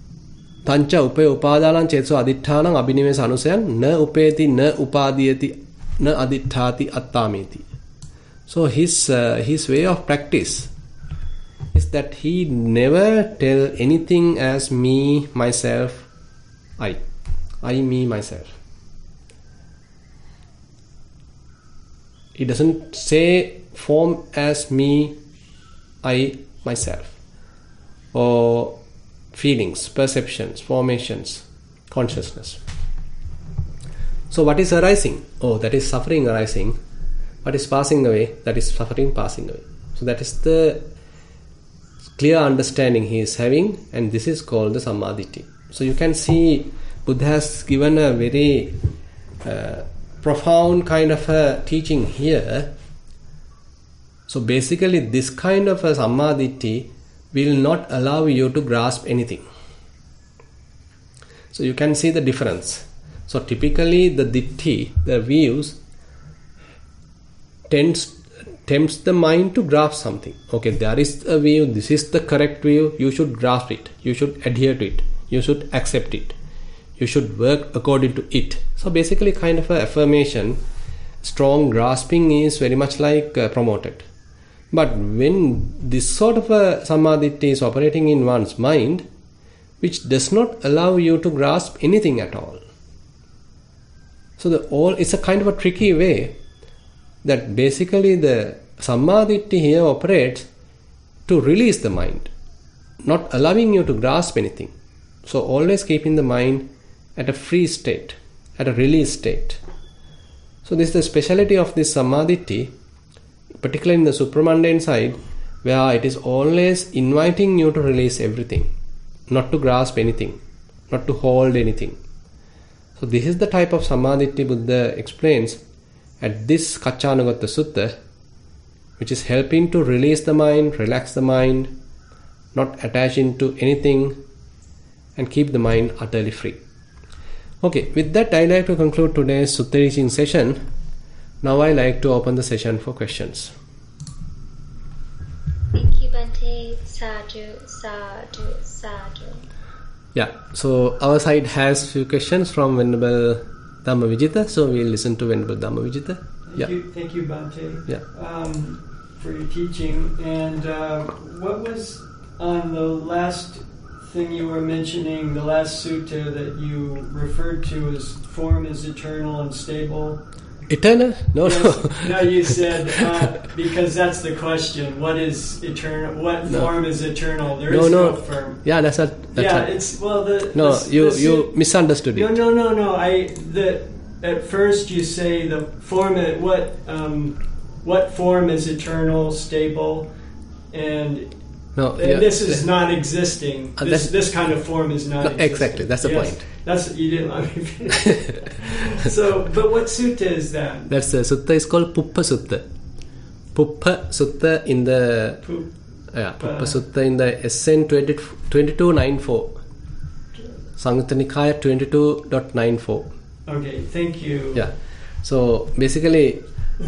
upaya upadalan cetso aditthānaṁ abhinivesa anusayan na upeti na upadiyati na adittati attameti. So his way of practice is that he never tell anything as me, myself, I, me, myself. He doesn't say form as me, I, myself, or feelings, perceptions, formations, consciousness. So what is arising? Oh, that is suffering arising. What is passing away? That is suffering passing away. So that is the clear understanding he is having, and this is called the Sammaditthi. So you can see Buddha has given a very profound kind of a teaching here. So basically this kind of a Sammaditthi will not allow you to grasp anything. So you can see the difference. So typically the Ditti, the views, tempts the mind to grasp something. Okay, there is a view, this is the correct view, you should grasp it, you should adhere to it, you should accept it, you should work according to it. So basically kind of a affirmation, strong grasping is very much like promoted. But when this sort of a Sammaditthi is operating in one's mind, which does not allow you to grasp anything at all. So it's a kind of a tricky way that basically the Sammaditthi here operates to release the mind, not allowing you to grasp anything. So always keeping the mind at a free state, at a release state. So this is the speciality of this Sammaditthi, particularly in the supramundane side, where it is always inviting you to release everything, not to grasp anything, not to hold anything. So this is the type of Sammaditthi Buddha explains at this Kacchanugatta Sutta, which is helping to release the mind, relax the mind, not attaching to anything, and keep the mind utterly free. Okay, with that I like to conclude today's Sutta teaching session. Now I like to open the session for questions. Thank you, Bhante. Sadhu, sadhu, sadhu. Yeah, so our side has few questions from Venerable Dhammavijita, so we'll listen to Venerable Dhammavijita. Thank you, Bhante, Yeah. For your teaching. And what was on the last thing you were mentioning, the last sutta that you referred to as form is eternal and stable? Eternal? No, yes. No, you said, because that's the question. What is eternal? What form is eternal? There is no form. Yeah, that's not. It's, well, you misunderstood it. No. At first you say the form, what form is eternal, stable, and this is non-existing. This kind of form is non-existing. Exactly, that's the point. You didn't let me finish. So, but what sutta is that? That's the sutta is called Puppa Sutta. Puppa Sutta in the Puppa Sutta in the SN 2294. Samyutta Nikaya 22.94. Okay, thank you. Yeah. So basically,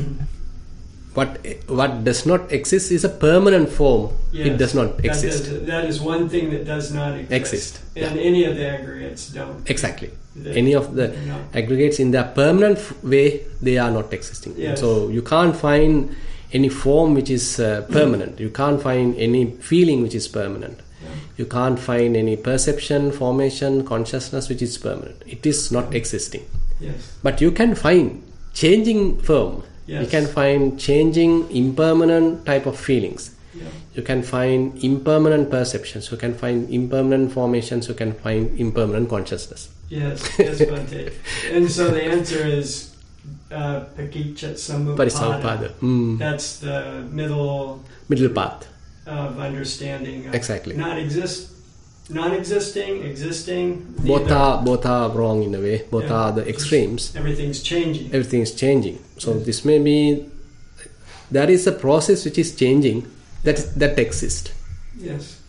what does not exist is a permanent form. Yes, it does not exist. That is one thing that does not exist. And any of the aggregates don't. Exactly. Any of the aggregates in their permanent way, they are not existing. Yes. So you can't find any form which is permanent. You can't find any feeling which is permanent. Yeah. You can't find any perception, formation, consciousness which is permanent. It is not existing. Yes. But you can find changing form. Yes. You can find changing impermanent type of feelings. Yeah. You can find impermanent perceptions. You can find impermanent formations. You can find impermanent consciousness. Yes, Bhante. And so the answer is Pakicca Samuppada. That's the middle path of understanding. Exactly. Non-existing, existing. Both are wrong in a way. Both are the extremes. Everything's changing. So this may be, there is a process which is changing that exists. Yes.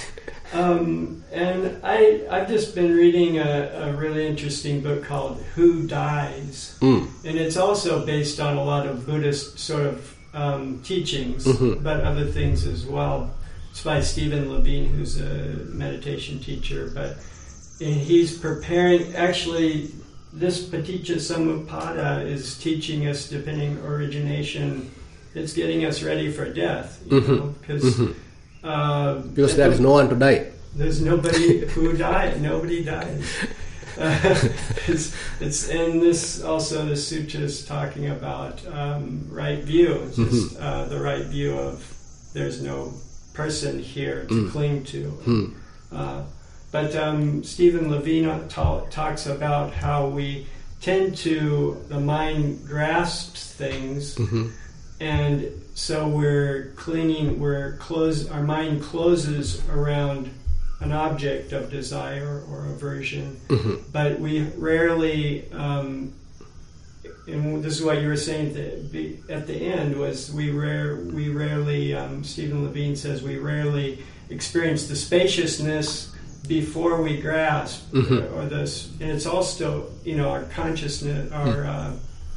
And I've just been reading a really interesting book called Who Dies? And it's also based on a lot of Buddhist sort of teachings, but other things as well. It's by Stephen Levine, who's a meditation teacher, but he's preparing, actually this Paticca Samuppada is teaching us, depending origination, it's getting us ready for death. You know, because there is no one to die. There's nobody who died. Nobody dies. It's and this also the sutra is talking about right view. It's just the right view of there's no person here to cling to. But Stephen Levine talks about how we tend to, the mind grasps things, and so we're clinging, our mind closes around an object of desire or aversion, but we rarely, and this is what you were saying at the end, was we rarely, Stephen Levine says, we rarely experience the spaciousness before we grasp, or this, and it's also, our consciousness, our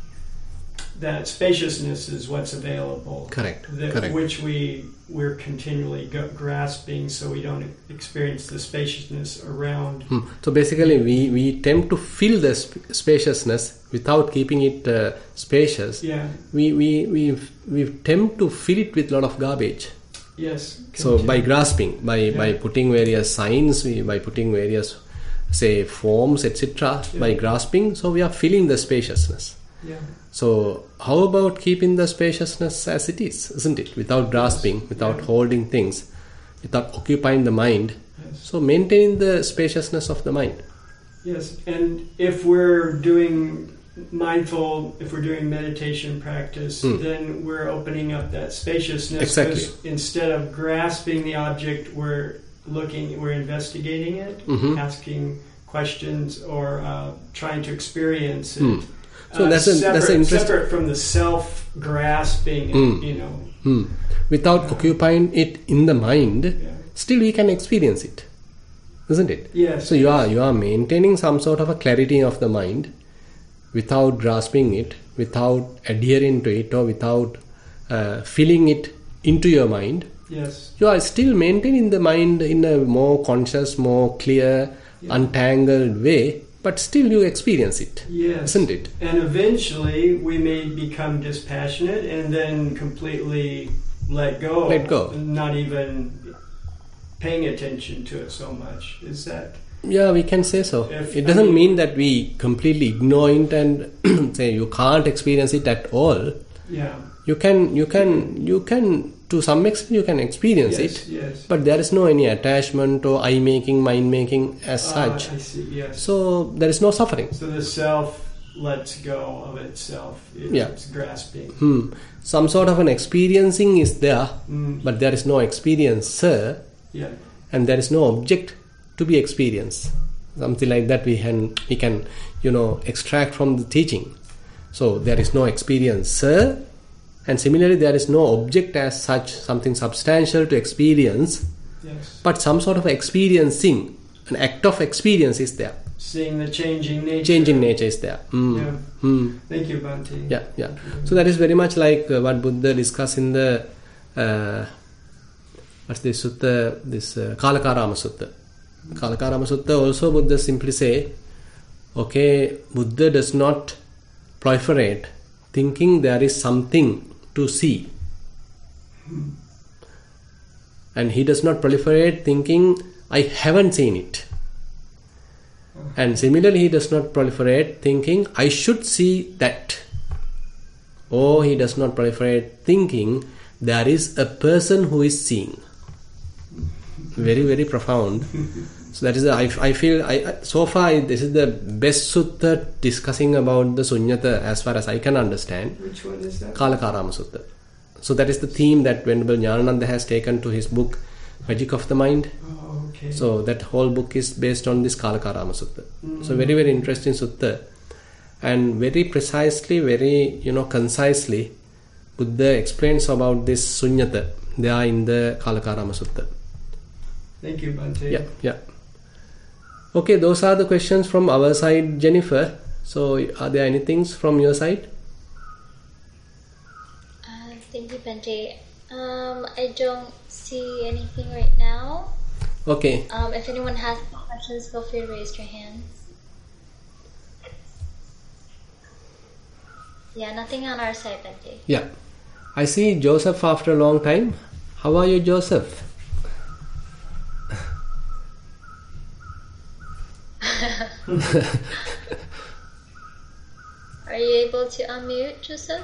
that spaciousness is what's available. Correct. Which we're continually grasping, so we don't experience the spaciousness around. So basically, we tend to fill the spaciousness without keeping it spacious. Yeah. We tend to fill it with a lot of garbage. Yes. So by grasping, by putting various signs, by putting various, say, forms, etc., by grasping, so we are filling the spaciousness. Yeah. So how about keeping the spaciousness as it is, isn't it? Without grasping, without holding things, without occupying the mind. Yes. So maintaining the spaciousness of the mind. Yes, and if we're doing meditation practice, then we're opening up that spaciousness. Exactly. Instead of grasping the object, we're investigating it, asking questions, or trying to experience it. So that's interesting. Separate from the self-grasping, Without occupying it in the mind, still we can experience it, isn't it? Yes. So you are maintaining some sort of a clarity of the mind, without grasping it, without adhering to it, or without filling it into your mind. Yes. You are still maintaining the mind in a more conscious, more clear, untangled way. But still you experience it, isn't it? And eventually we may become dispassionate and then completely let go. Not even paying attention to it so much. Is that... Yeah, we can say so. It doesn't mean that we completely ignore it and say you can't experience it at all. Yeah. You can to some extent you can experience it, but there is no any attachment or I-making, mind-making as such. I see, yes. So there is no suffering. So the self lets go of itself. It's grasping. Some sort of an experiencing is there, but there is no experiencer, and there is no object to be experienced. Something like that we can extract from the teaching. So there is no experiencer. And similarly, there is no object as such, something substantial to experience, but some sort of experiencing, an act of experience is there. Seeing the changing nature. Changing nature is there. Thank you, Bhante. Yeah. So that is very much like what Buddha discussed in the what's this sutta? This Kalakarama Sutta. Kalakarama Sutta also Buddha simply say, okay, Buddha does not proliferate thinking there is something to see, and he does not proliferate thinking I haven't seen it, and similarly he does not proliferate thinking I should see that, or he does not proliferate thinking there is a person who is seeing. Very, very profound. So that is I feel so far this is the best sutta discussing about the sunyata as far as I can understand. Which one is that? Kalakarama Sutta. So that is the theme that Venerable Jnanananda has taken to his book Magic of the Mind. Oh, okay. So that whole book is based on this Kalakarama Sutta. So very, very interesting sutta, and very precisely, very concisely Buddha explains about this sunyata there in the Kalakarama Sutta. Thank you, Bhante. Yeah. Okay, those are the questions from our side, Jennifer. So, are there any things from your side? Thank you, Bhante. I don't see anything right now. Okay. If anyone has questions, feel free to raise your hands. Yeah, nothing on our side, Bante. Yeah. I see Joseph after a long time. How are you, Joseph? Are you able to unmute, Joseph?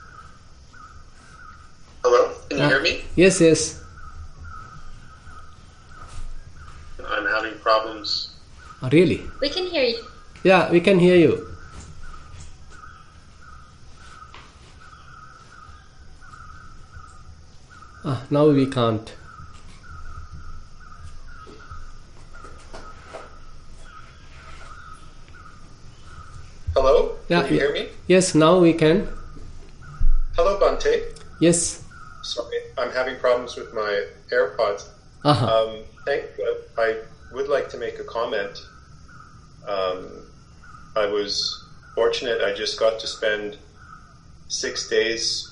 Hello, can you hear me? Yes, yes. I'm having problems. Really? We can hear you. Yeah, we can hear you. Now we can't. Hello, Yeah, can you hear me? Yes, now we can. Hello, Bante. Yes. Sorry, I'm having problems with my AirPods. Uh-huh. Thank you. I would like to make a comment. I was fortunate. I just got to spend 6 days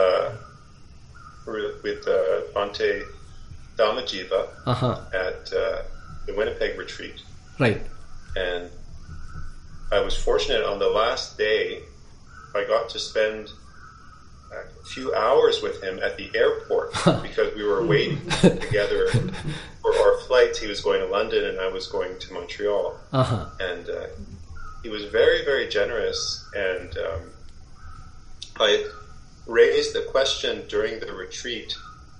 with Bante Dhammajiva at the Winnipeg retreat. Right. And I was fortunate on the last day, I got to spend a few hours with him at the airport because we were waiting together for our flights. He was going to London and I was going to Montreal. And he was very, very generous. And I raised a question during the retreat.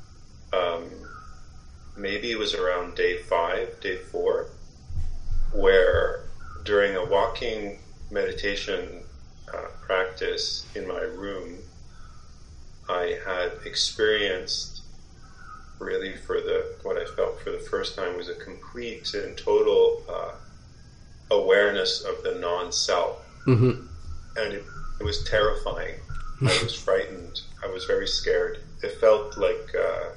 Maybe it was around day 5, day 4, where during a walking meditation practice in my room, I had experienced really what I felt for the first time was a complete and total awareness of the non-self. And it was terrifying. I was frightened. I was very scared. It felt like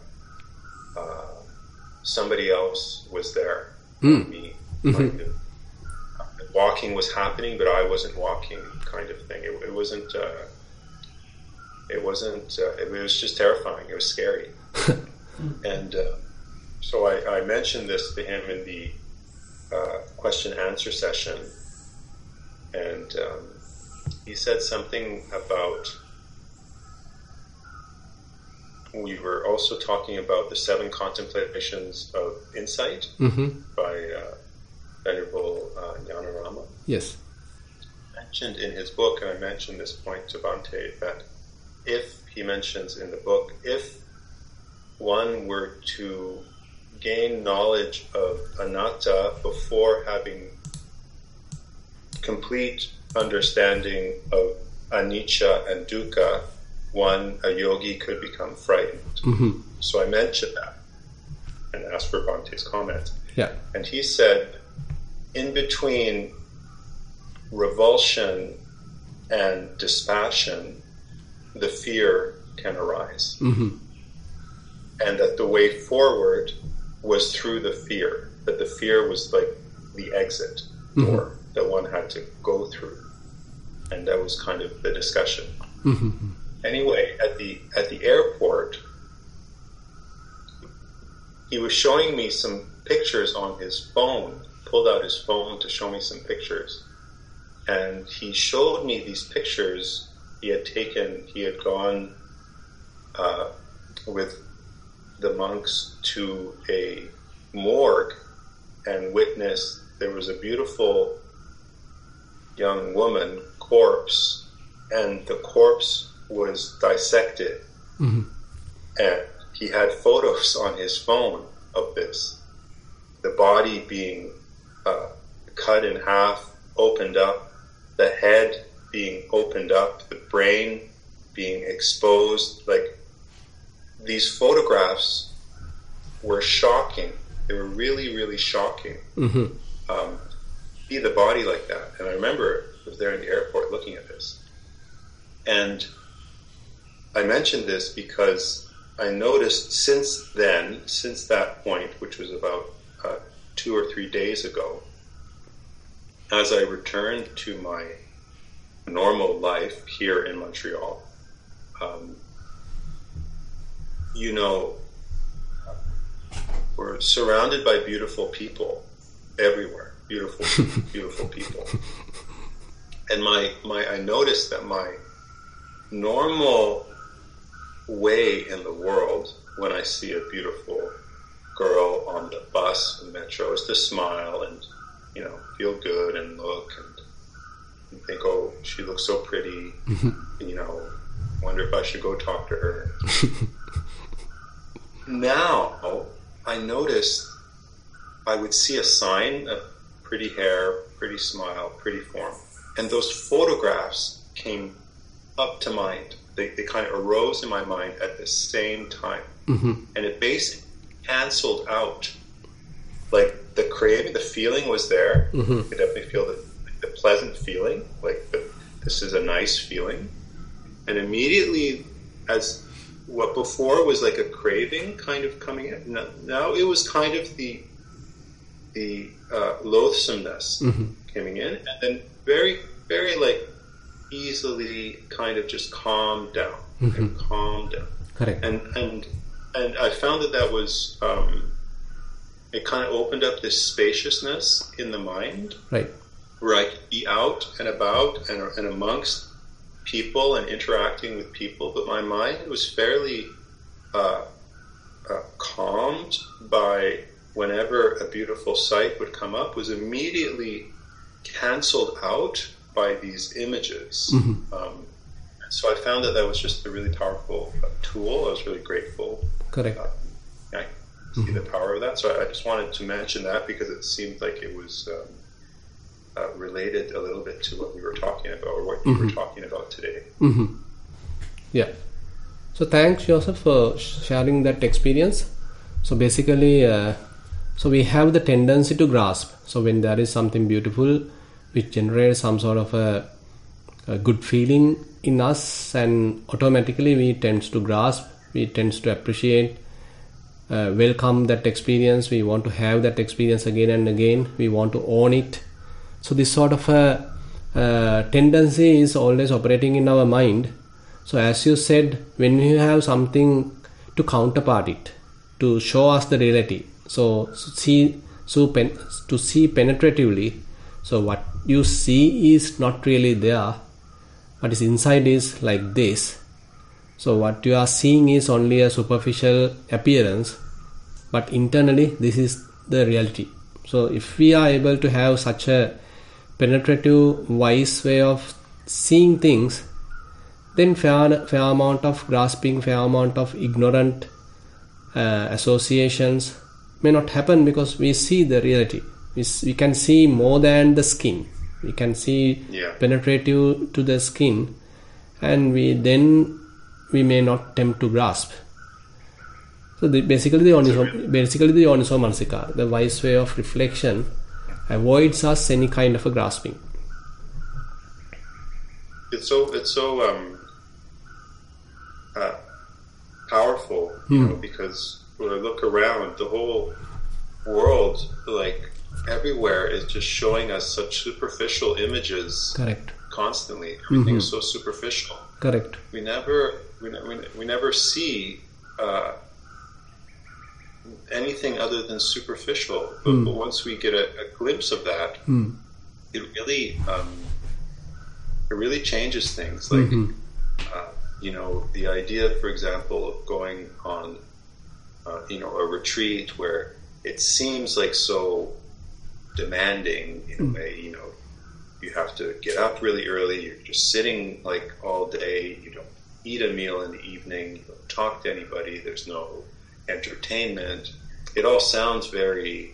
somebody else was there, me. Like walking was happening, but I wasn't walking, kind of thing. It wasn't. It was just terrifying. It was scary. And so I mentioned this to him in the question-answer session, and he said something about. We were also talking about the 7 contemplations of insight by Venerable Jnanarama. Yes. Mentioned in his book, and I mentioned this point to Bante, that he mentions in the book, if one were to gain knowledge of anatta before having complete understanding of anicca and dukkha, a yogi could become frightened. So I mentioned that and asked for Bante's comment. Yeah. And he said, in between revulsion and dispassion, the fear can arise. And that the way forward was through the fear, that the fear was like the exit door that one had to go through. And that was kind of the discussion. Anyway, at the airport, he was showing me some pictures on his phone, pulled out his phone to show me some pictures. And he showed me these pictures he had gone with the monks to a morgue and witnessed there was a beautiful young woman corpse, and the corpse was dissected. And he had photos on his phone of this, the body being cut in half, opened up, the head being opened up, the brain being exposed. Like, these photographs were shocking. They were really, really shocking. See the body like that. And I remember I was there in the airport looking at this. And I mentioned this because I noticed since that point, which was about 2 or 3 days ago, as I returned to my normal life here in Montreal, we're surrounded by beautiful people everywhere. Beautiful people. And I noticed that my normal way in the world when I see a beautiful girl on the bus and metro is to smile and, you know, feel good and look and think, oh, she looks so pretty, you know, wonder if I should go talk to her. Now, I noticed I would see a sign of pretty hair, pretty smile, pretty form, and those photographs came up to mind. They kind of arose in my mind at the same time. And it basically canceled out. Like the craving, the feeling was there. You could definitely feel the pleasant feeling, like this is a nice feeling. And immediately, as what before was like a craving kind of coming in, now it was kind of the loathsomeness coming in, and then very, very like easily kind of just calmed down and calmed down. Correct. And I found that was it kind of opened up this spaciousness in the mind, right, where I could be out and about and amongst people and interacting with people, but my mind was fairly calmed by whenever a beautiful sight would come up, was immediately canceled out by these images. So I found that was just a really powerful tool. I was really grateful. Correct. I see the power of that. So I just wanted to mention that because it seemed like it was related a little bit to what we were talking about, or what you were talking about today. Yeah. So thanks, Joseph, for sharing that experience. So basically, so we have the tendency to grasp. So when there is something beautiful, which generates some sort of a good feeling in us, and automatically we tends to grasp, we tends to appreciate, welcome that experience. We want to have that experience again and again. We want to own it. So this sort of a tendency is always operating in our mind. So as you said, when you have something to counterpart it, to show us the reality, to see penetratively, so what you see is not really there, what is inside is like this. So what you are seeing is only a superficial appearance, but internally this is the reality. So if we are able to have such a penetrative, wise way of seeing things, then fair amount of grasping, fair amount of ignorant associations may not happen, because we see the reality. We can see more than the skin. We can see penetrative to the skin, and we may not tempt to grasp. So basically the Yoniso Manasikara, the wise way of reflection, avoids us any kind of a grasping. It's so powerful, you know, because when I look around, the whole world, like everywhere, is just showing us such superficial images. Correct. Constantly, everything is so superficial. Correct. We never see anything other than superficial. But once we get a glimpse of that, it really changes things. Like you know, the idea, for example, of going on a retreat where it seems like so demanding in a way. You know, you have to get up really early. You're just sitting like all day. You don't eat a meal in the evening. You don't talk to anybody. There's no entertainment. It all sounds very,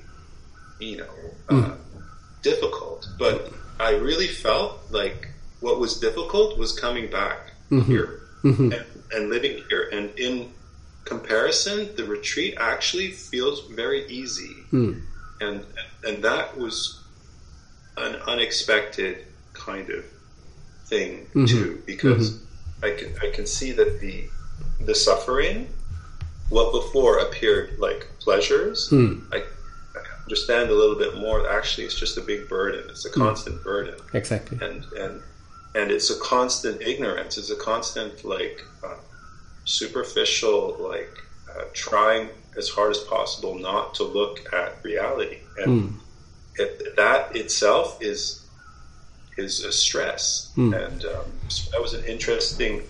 difficult. But I really felt like what was difficult was coming back here and living here. And in comparison, the retreat actually feels very easy. And that was an unexpected kind of thing too, because I can see that the suffering, what before appeared like pleasures, I understand a little bit more. Actually, it's just a big burden. It's a constant burden. Exactly. And it's a constant ignorance. It's a constant superficial trying as hard as possible not to look at reality. And that itself is a stress. And so that was an interesting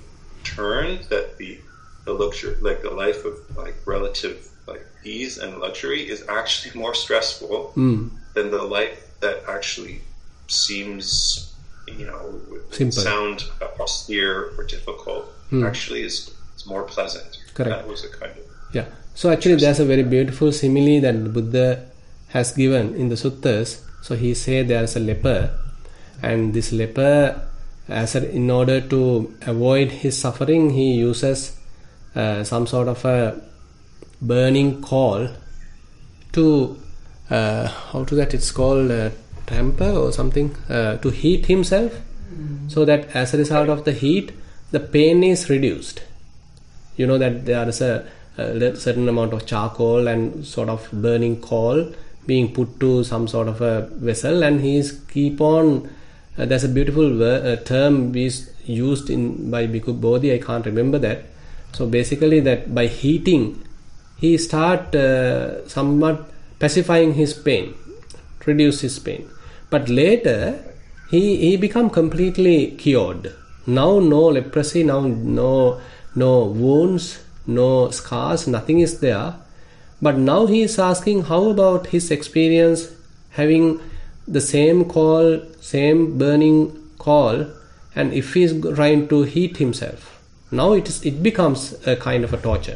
turn that the luxury, like the life of like relative like ease and luxury, is actually more stressful than the life that actually seems, simple, sound austere or difficult. Actually, is more pleasant. Correct. That was a kind of So actually, there's a very beautiful simile that Buddha has given in the suttas. So he said there's a leper, and this leper, in order to avoid his suffering, he uses some sort of a burning coal to it's called temper or something, to heat himself, so that as a result of the heat, the pain is reduced. You know that there is a certain amount of charcoal and sort of burning coal being put to some sort of a vessel, and he's keep on. There's a beautiful term used by Bhikkhu Bodhi. I can't remember that. So basically, that by heating, he start somewhat pacifying his pain, reduce his pain. But later, he become completely cured. Now no leprosy, now no wounds, no scars, nothing is there. But now he is asking how about his experience having the same coal, same burning coal, and if he is trying to heat himself. Now it becomes a kind of a torture.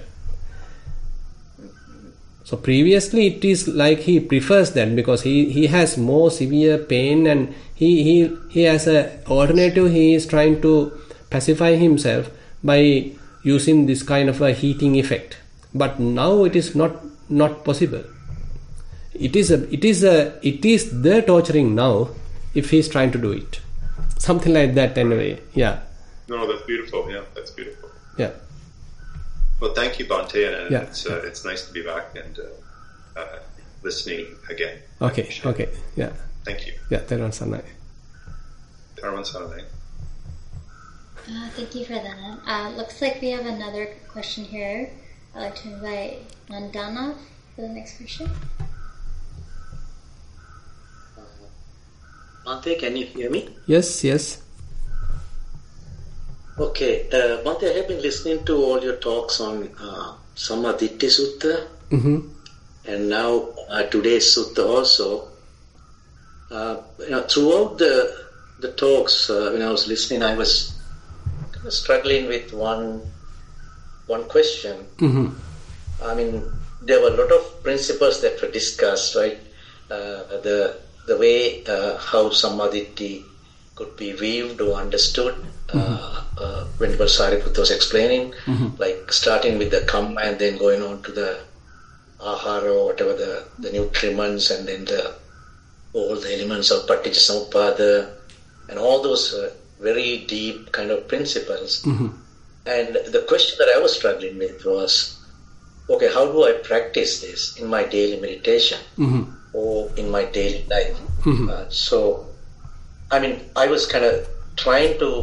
So previously it is like he prefers that because he has more severe pain, and he has a alternative. He is trying to pacify himself by using this kind of a heating effect. But now it is not possible. It is the torturing now if he is trying to do it. Something like that anyway. Yeah. No, that's beautiful. Yeah, that's beautiful. Yeah. Well, thank you, Bhante, and Yeah. it's nice to be back and listening again. Okay. Yeah. Thank you. Yeah. Terawan Saranai. Terawan Saranai. Thank you for that. Looks like we have another question here. I'd like to invite Nandana for the next question. Bhante, can you hear me? Yes. Okay, Bhante, I have been listening to all your talks on Sammaditthi Sutta, and now today's Sutta also. Throughout the talks, when I was listening, I was struggling with one question. I mean, there were a lot of principles that were discussed, right? The way how Sammaditthi could be viewed or understood. When Sariputta was explaining, like starting with the kamma and then going on to the ahara or whatever the nutriments, and then all the elements of Paticcasamuppada and all those very deep kind of principles. And the question that I was struggling with was, okay, how do I practice this in my daily meditation or in my daily life? So, I mean, I was trying to,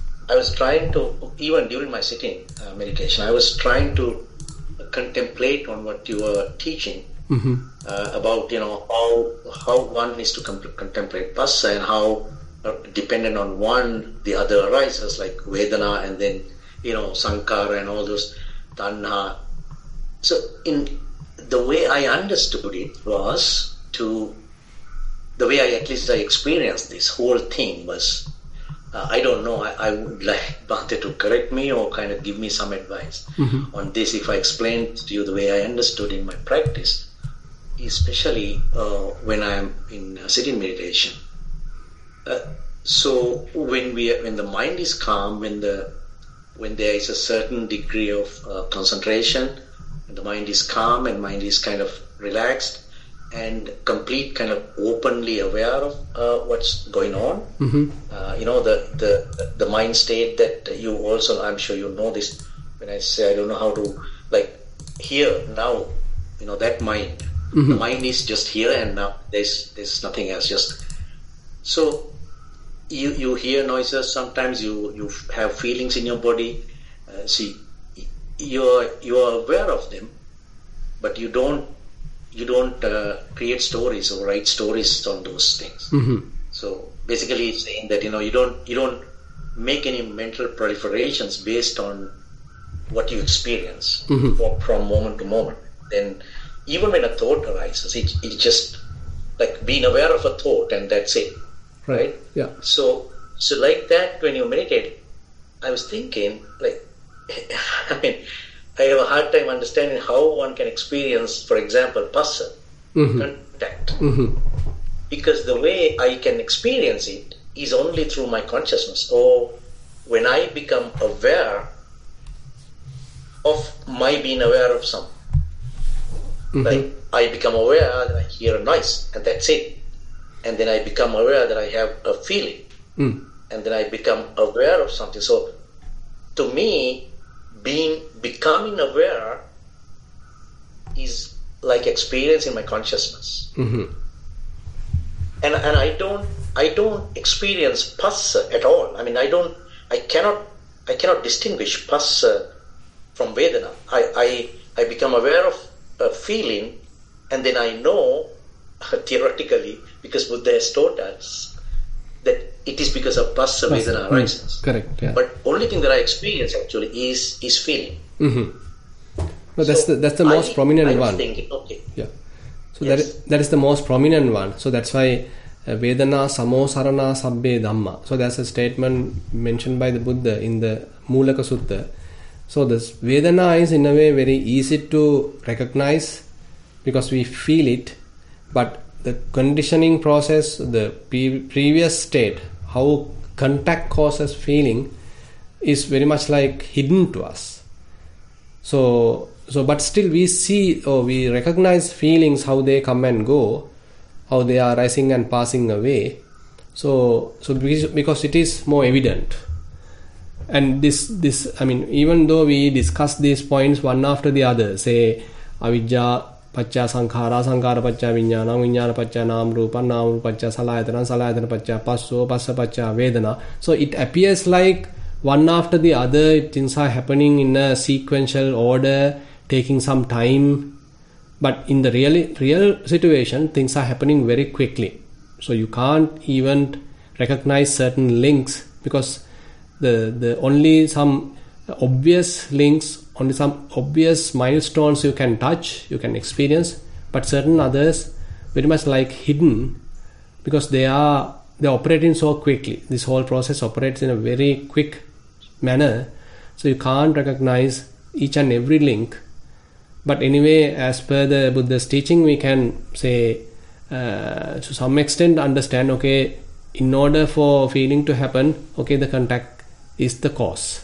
even during my sitting meditation, I was trying to contemplate on what you were teaching about, how one needs to contemplate Passa, and how dependent on one, the other arises, like Vedana, and then, Sankara and all those, Tanha. So, in the way I understood it was the way I experienced this whole thing was, I don't know, I would like Bhante to correct me or kind of give me some advice on this if I explain to you the way I understood in my practice, especially when I am in sitting meditation. So when the mind is calm, when there is a certain degree of concentration, and the mind is calm and mind is kind of relaxed and complete kind of openly aware of what's going on. The mind state that you also, I'm sure you know this, when I say I don't know how to, like here now, that mind, the mind is just here and now, there's nothing else, just so you hear noises, sometimes you have feelings in your body, see, you're aware of them, but you don't create stories or write stories on those things. So basically, it's saying that you don't make any mental proliferations based on what you experience from moment to moment. Then even when a thought arises, it's just like being aware of a thought and that's it. Right? Yeah. So like that, when you meditate, I was thinking, like, I mean, I have a hard time understanding how one can experience, for example, phassa, contact. Because the way I can experience it is only through my consciousness, or when I become aware of my being aware of something. Like, I become aware that I hear a noise, and that's it. And then I become aware that I have a feeling. And then I become aware of something. So, to me, becoming aware is like experiencing my consciousness. And I don't experience phassa at all. I mean, I cannot distinguish phassa from Vedana. I become aware of a feeling, and then I know theoretically, because Buddha has taught us that it is because of phassa Vedana arises. Correct. Yeah. But only thing that I experience actually is feeling. No, that's the most prominent one. Thinking, okay. Yeah. So that is the most prominent one. So that's why Vedana samosarana sabbe dhamma. So there's a statement mentioned by the Buddha in the Mulaka Sutta. So this Vedana is in a way very easy to recognize because we feel it, but the conditioning process, the previous state, how contact causes feeling, is very much like hidden to us. So but still we see or we recognize feelings, how they come and go, how they are rising and passing away. So because it is more evident. And this I mean, even though we discuss these points one after the other, say avijja pacca sankhara, sankhara pacca vijnana, vijnana pacca nam rupa, nam rupa pacca salayatana, salayatana pacca passo, passa pacca vedana. So it appears like one after the other things are happening in a sequential order, taking some time, but in the real situation things are happening very quickly. So you can't even recognize certain links because the only some obvious links, only some obvious milestones you can touch, you can experience, but certain others very much like hidden because they're operating so quickly. This whole process operates in a very quick manner, so you can't recognize each and every link. But anyway, as per the Buddha's teaching, we can say to some extent understand, okay, in order for feeling to happen, okay, the contact is the cause.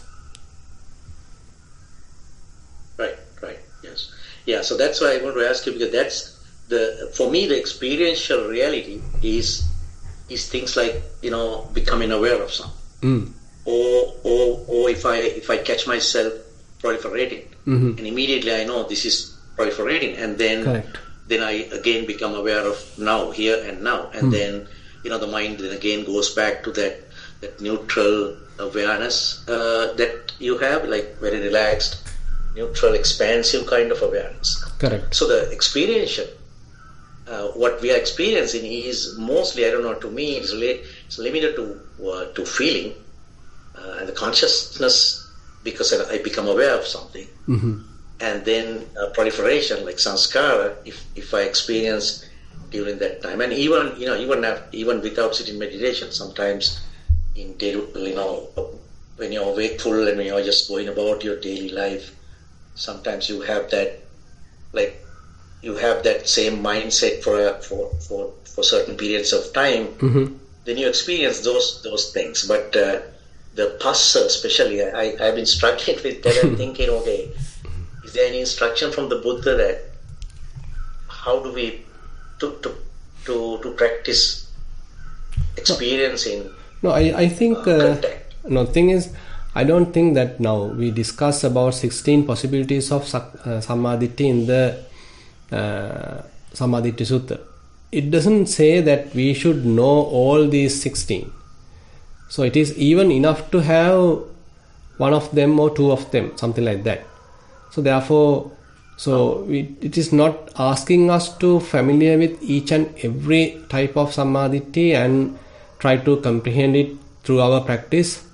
Right, yes. Yeah, so that's why I want to ask you, because that's for me the experiential reality is things like, becoming aware of something. Or if I catch myself proliferating, and immediately I know this is proliferating, and then I again become aware of now, here and now, and then the mind then again goes back to that neutral awareness that you have, like very relaxed, neutral, expansive kind of awareness. Correct. So the experiential, what we are experiencing is mostly, I don't know, to me it's limited to feeling and the consciousness, because I become aware of something, and then proliferation, like sanskara, if I experience during that time, and even without sitting meditation, sometimes in when you're wakeful and when you're just going about your daily life, sometimes you have that, like you have that same mindset for certain periods of time. Then you experience those things, but the phassa especially, I've been struggling with that. I'm thinking, okay, is there any instruction from the Buddha that how do we to practice experiencing? No, I think thing is, I don't think that now we discuss about 16 possibilities of Sammaditthi in the Sammaditthi Sutta. It doesn't say that we should know all these 16. So it is even enough to have one of them or two of them, something like that. So therefore, it is not asking us to familiar with each and every type of Sammaditthi and try to comprehend it through our practice.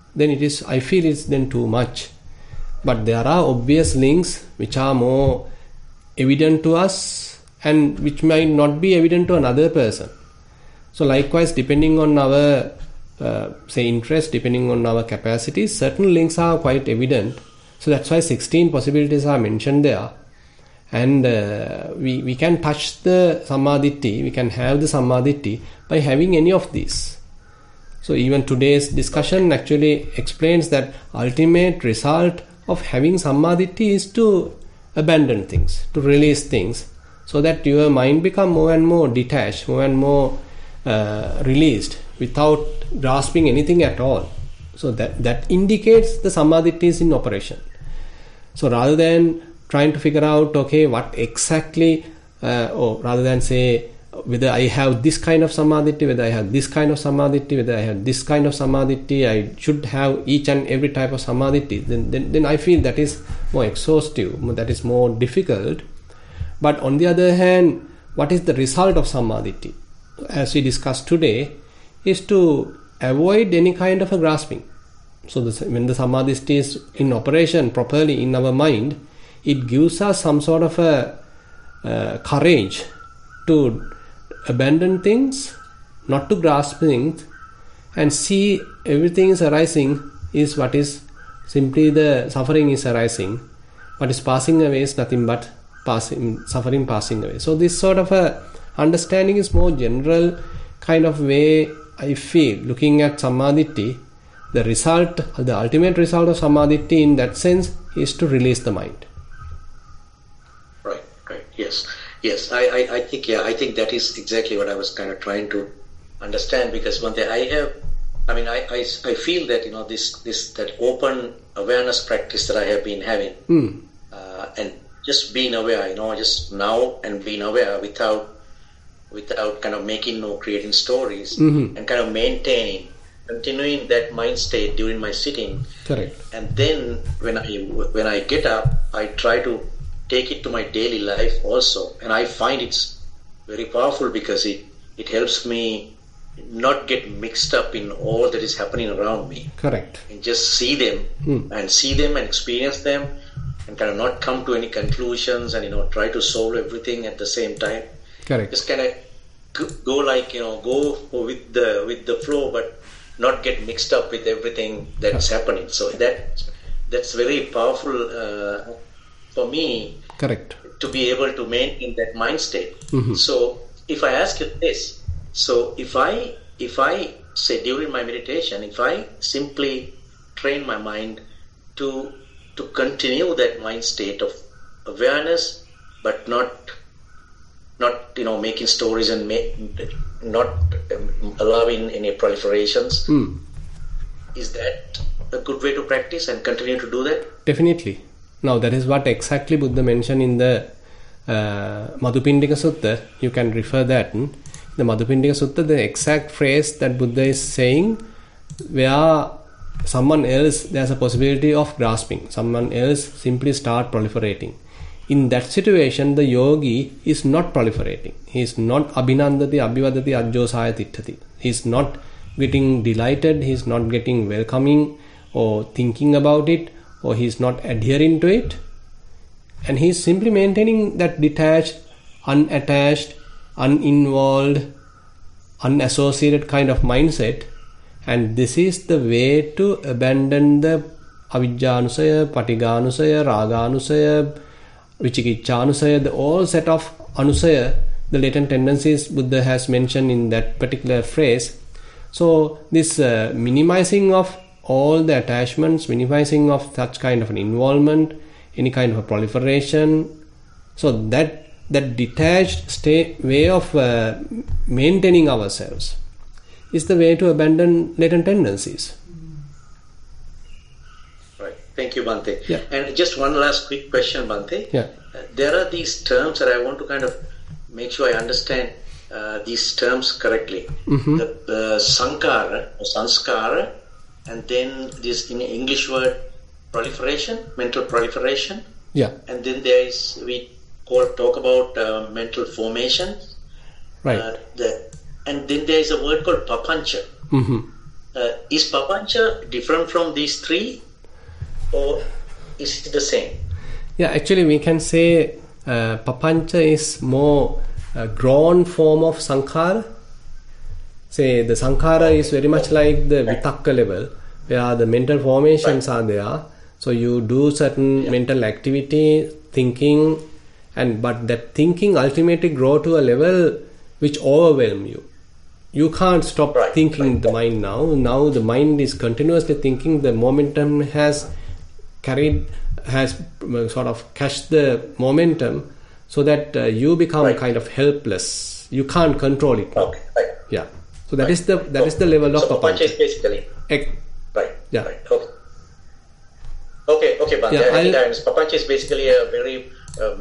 then I feel it's then too much. But there are obvious links which are more evident to us and which might not be evident to another person. So likewise, depending on our interest, depending on our capacities, certain links are quite evident. So that's why 16 possibilities are mentioned there. And we can touch the Sammaditthi, we can have the Sammaditthi by having any of these. So even today's discussion actually explains that ultimate result of having Sammaditthi is to abandon things, to release things, so that your mind become more and more detached, more and more released without grasping anything at all. So that indicates the Sammaditthi is in operation. So rather than trying to figure out, okay, what exactly, or rather than say whether I have this kind of Sammaditthi, whether I have this kind of Sammaditthi, whether I have this kind of Sammaditthi, I should have each and every type of Sammaditthi, then I feel that is more exhaustive, that is more difficult. But on the other hand, what is the result of Sammaditthi? As we discussed today, is to avoid any kind of a grasping. So when the Sammaditthi is in operation properly in our mind, it gives us some sort of a courage to abandon things, not to grasp things, and see everything is arising is what is simply the suffering is arising. What is passing away is nothing but suffering passing away. So this sort of a understanding is more general kind of way I feel looking at Sammaditthi. The result, the ultimate result of Sammaditthi in that sense is to release the mind. Right. Yes. I think that is exactly what I was kind of trying to understand, because one thing I feel that this that open awareness practice that I have been having, and just being aware, just now and being aware without kind of making or creating stories, and kind of continuing that mind state during my sitting. Correct. And then when I get up, I try to take it to my daily life also, and I find it's very powerful because it helps me not get mixed up in all that is happening around me. Correct. And just see them and experience them, and kind of not come to any conclusions and try to solve everything at the same time. Correct. Just kind of go with the flow, but not get mixed up with everything that's happening. So that's very powerful for me. Correct. To be able to maintain that mind state. So if I ask you this, so if I say during my meditation, if I simply train my mind to continue that mind state of awareness, but not making stories and not allowing any proliferations, is that a good way to practice and continue to do that? Definitely. Now that is what exactly Buddha mentioned in the Madhupindika Sutta. You can refer that. The Madhupindika Sutta, the exact phrase that Buddha is saying, where someone else, there's a possibility of grasping, someone else simply start proliferating. In that situation, the yogi is not proliferating. He is not abhinandati, abhivadati, ajjosaya titthati. He is not getting delighted, he is not getting welcoming or thinking about it, or he is not adhering to it, and he is simply maintaining that detached, unattached, uninvolved, unassociated kind of mindset. And this is the way to abandon the avijjanusaya, patigganusaya, raganusaya, vichikiccanusaya, the all set of anusaya, the latent tendencies Buddha has mentioned in that particular phrase. So this minimizing of all the attachments, minimizing of such kind of an involvement, any kind of a proliferation, so that detached way of maintaining ourselves is the way to abandon latent tendencies. Right. Thank you, Bhante. Yeah. And just one last quick question, Bhante. Yeah. There are these terms that I want to kind of make sure I understand these terms correctly. The sankhara or sanskara, and then this in English word proliferation, mental proliferation. Yeah. And then there is, we talk about mental formation. Right. And then there is a word called papancha. is Papancha different from these three, or is it the same? Yeah, actually we can say Papancha is more a grown form of Sankhara. Say the Sankhara is very much like the Vitakka level, where the mental formations are there. So you do certain mental activity, thinking, but that thinking ultimately grow to a level which overwhelm you. You can't stop thinking the mind now. Now the mind is continuously thinking. The momentum has sort of catch the momentum, so that you become kind of helpless. You can't control it. Okay. Right. Yeah. So that is the level of Papancha. Is basically right. Yeah. Right. Okay. Bhante. Yeah, I think Papancha is basically a very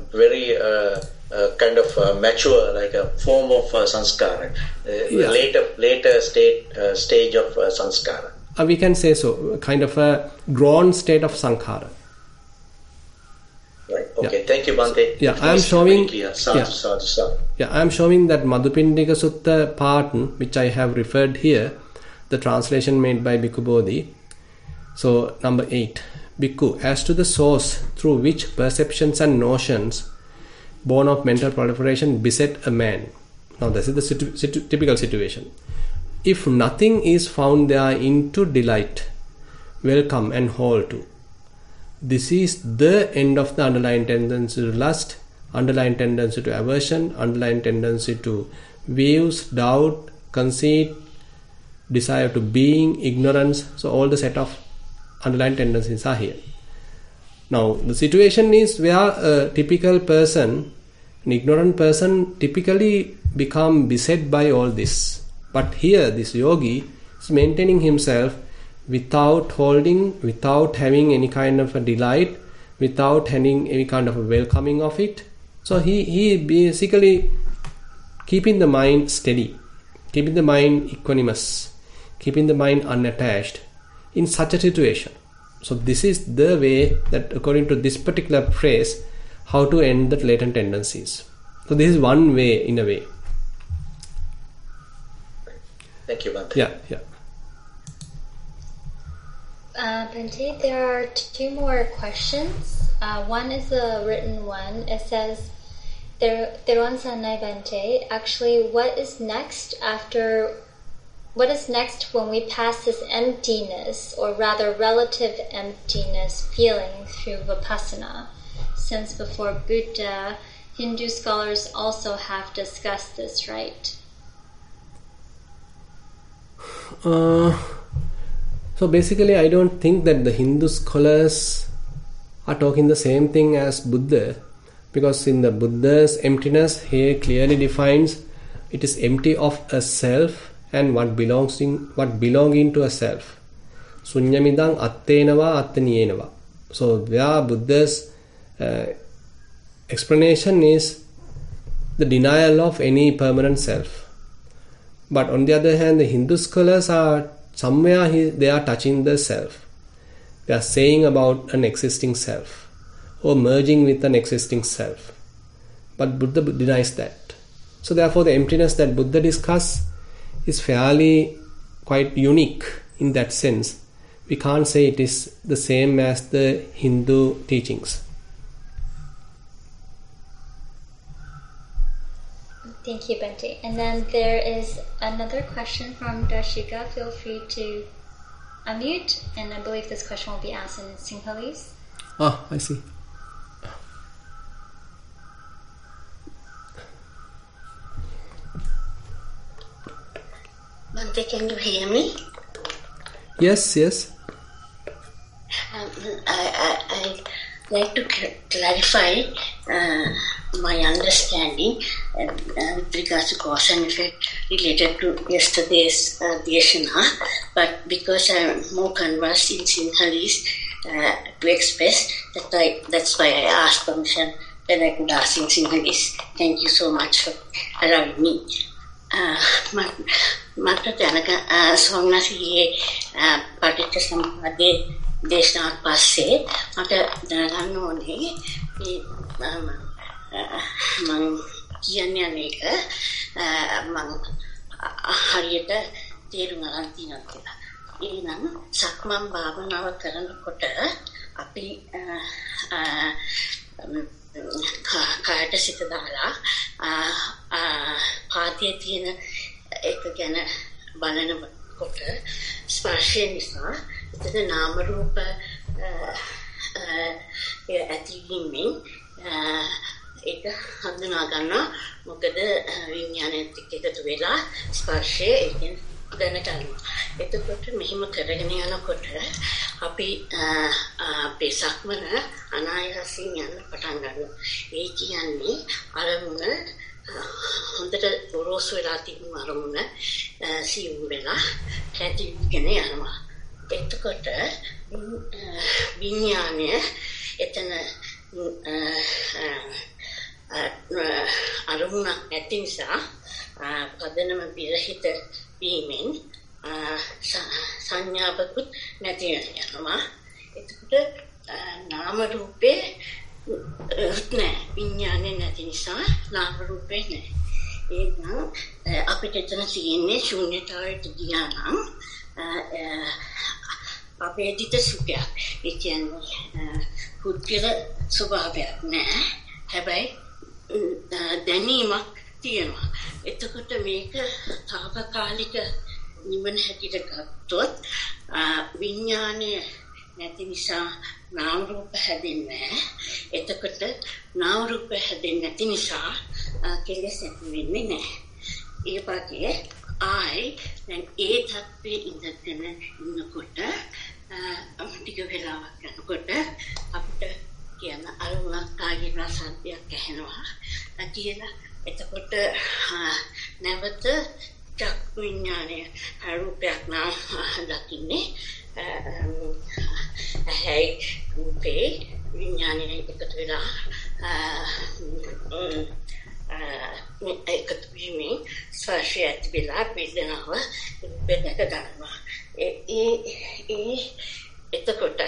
kind of mature, like a form of sanskara, later stage of sanskara. We can say so, kind of a grown state of sankhara. Right. Okay. Thank you, Bhante. Yeah, I am showing. I am showing that Madhupindika Sutta part, which I have referred here, the translation made by Bhikkhu Bodhi. So number 8, Bhikkhu, as to the source through which perceptions and notions born of mental proliferation beset a man. Now this is the typical situation. If nothing is found there into delight, welcome and hold to, this is the end of the underlying tendency to lust, underlying tendency to aversion, underlying tendency to views, doubt, conceit, desire to being, ignorance. So all the set of underlying tendencies are here. Now the situation is where a typical person, an ignorant person, typically become beset by all this. But here this yogi is maintaining himself without holding, without having any kind of a delight, without having any kind of a welcoming of it. So he basically keeping the mind steady, keeping the mind equanimous, keeping the mind unattached in such a situation. So this is the way that, according to this particular phrase, how to end the latent tendencies. So this is one way, in a way. Thank you, Bhante. Yeah. Bhante, there are 2 more questions. One is a written one. It says, Theruvan Sannai Bhante, actually what is next when we pass this emptiness, or rather relative emptiness feeling through Vipassana? Since before Buddha, Hindu scholars also have discussed this, right? So basically I don't think that the Hindu scholars are talking the same thing as Buddha, because in the Buddha's emptiness, he clearly defines it is empty of a self and what belonging to a self. Sunyamidang attenava attaniyenava. So where Buddha's explanation is the denial of any permanent self. But on the other hand, the Hindu scholars are somewhere they are touching the self. They are saying about an existing self or merging with an existing self. But Buddha denies that. So therefore the emptiness that Buddha discussed is fairly quite unique in that sense. We can't say it is the same as the Hindu teachings. Thank you, Bhante. And then there is another question from Darshika. Feel free to unmute, and I believe this question will be asked in Sinhalese. I see. Bhante, can you hear me? Yes. I like to clarify my understanding with regards to cause and effect related to yesterday's Deshana, but because I'm more conversed in Sinhalese to express, that's why I asked permission that I could ask in Sinhalese. Thank you so much for allowing me. මට දැනග සෝමනාසිගේ පටිච්ච සමුප්පාදේ දේශනාවක් පස්සේ මට දැනගන්න ඕනේ මම කියන්නේ අනේක මම හරියට තේරුම් ගන්න තියෙනවා කියලා. ඊනම් සක්මන් භාවනාව කරනකොට අපි කායට සිත දාලා පාදයේ තියෙන එක ගැන බලනකොට ස්පර්ශය නිසා එතන නාම රූප ඇතිවීමෙන් ඒක හඳුනා ගන්නවා. මොකද විඥානයත් එක්ක එකතු වෙලා ස්පර්ශය ඒකෙන් දැනගන්නවා. එතකොට මෙහිම කරගෙන යනකොට අපි අපේ සක්මන අනායාසයෙන් යන්න පටන් ගන්නවා. ඒ කියන්නේ අරමුණ හොඳට ගොරෝසු වෙලා තිබුණු අරමුණ සියුම් වෙලා කැටිගෙන යනවා. එතකොට විඥානය එතන අරමුණක් නැති නිසා පදනම විරහිත වීමෙන් සංඥාවකුත් නැති වෙනවා. එතකොට නාම රූපේ නැහැ. විඥානේ නැති නිසා නාම රූපේ නැහැ. එහෙනම් අපිට එතන තියෙන්නේ ශූන්‍යතාවයට ගියා නම් අපේ දිට සුඛයක්. ඒ කියන්නේ පුද්ගල ස්වභාවයක් නැහැ. හැබැයි දැනීමක් තියෙනවා. එතකොට මේක తాවකාලික නිවන හැටියට ගත්තොත් විඥානය නැති නිසා නාම රූප හැදෙන්නේ නැහැ. එතකොට නාම රූප හැදෙන්නේ නැති නිසා කෙලෙස් ඇති වෙන්නේ නැහැ. ඒ වගේ දැන් ඒ තත්ත්වයේ ඉඳගෙන ඉන්නකොට ටික වෙලාවක් යනකොට අපිට කියන අරමුණක් ආගෙන සත්‍යයක් ඇහෙනවා කියලා. එතකොට නැවත චක් විඥානය රූපයක් නම් දකින්නේ ඇයි රූපේ විඥානය එකතු වෙලා එකතු වීමෙන් ස්පර්ශය ඇති වෙලා වේදනාව බෙදක ගන්නවා. එතකොට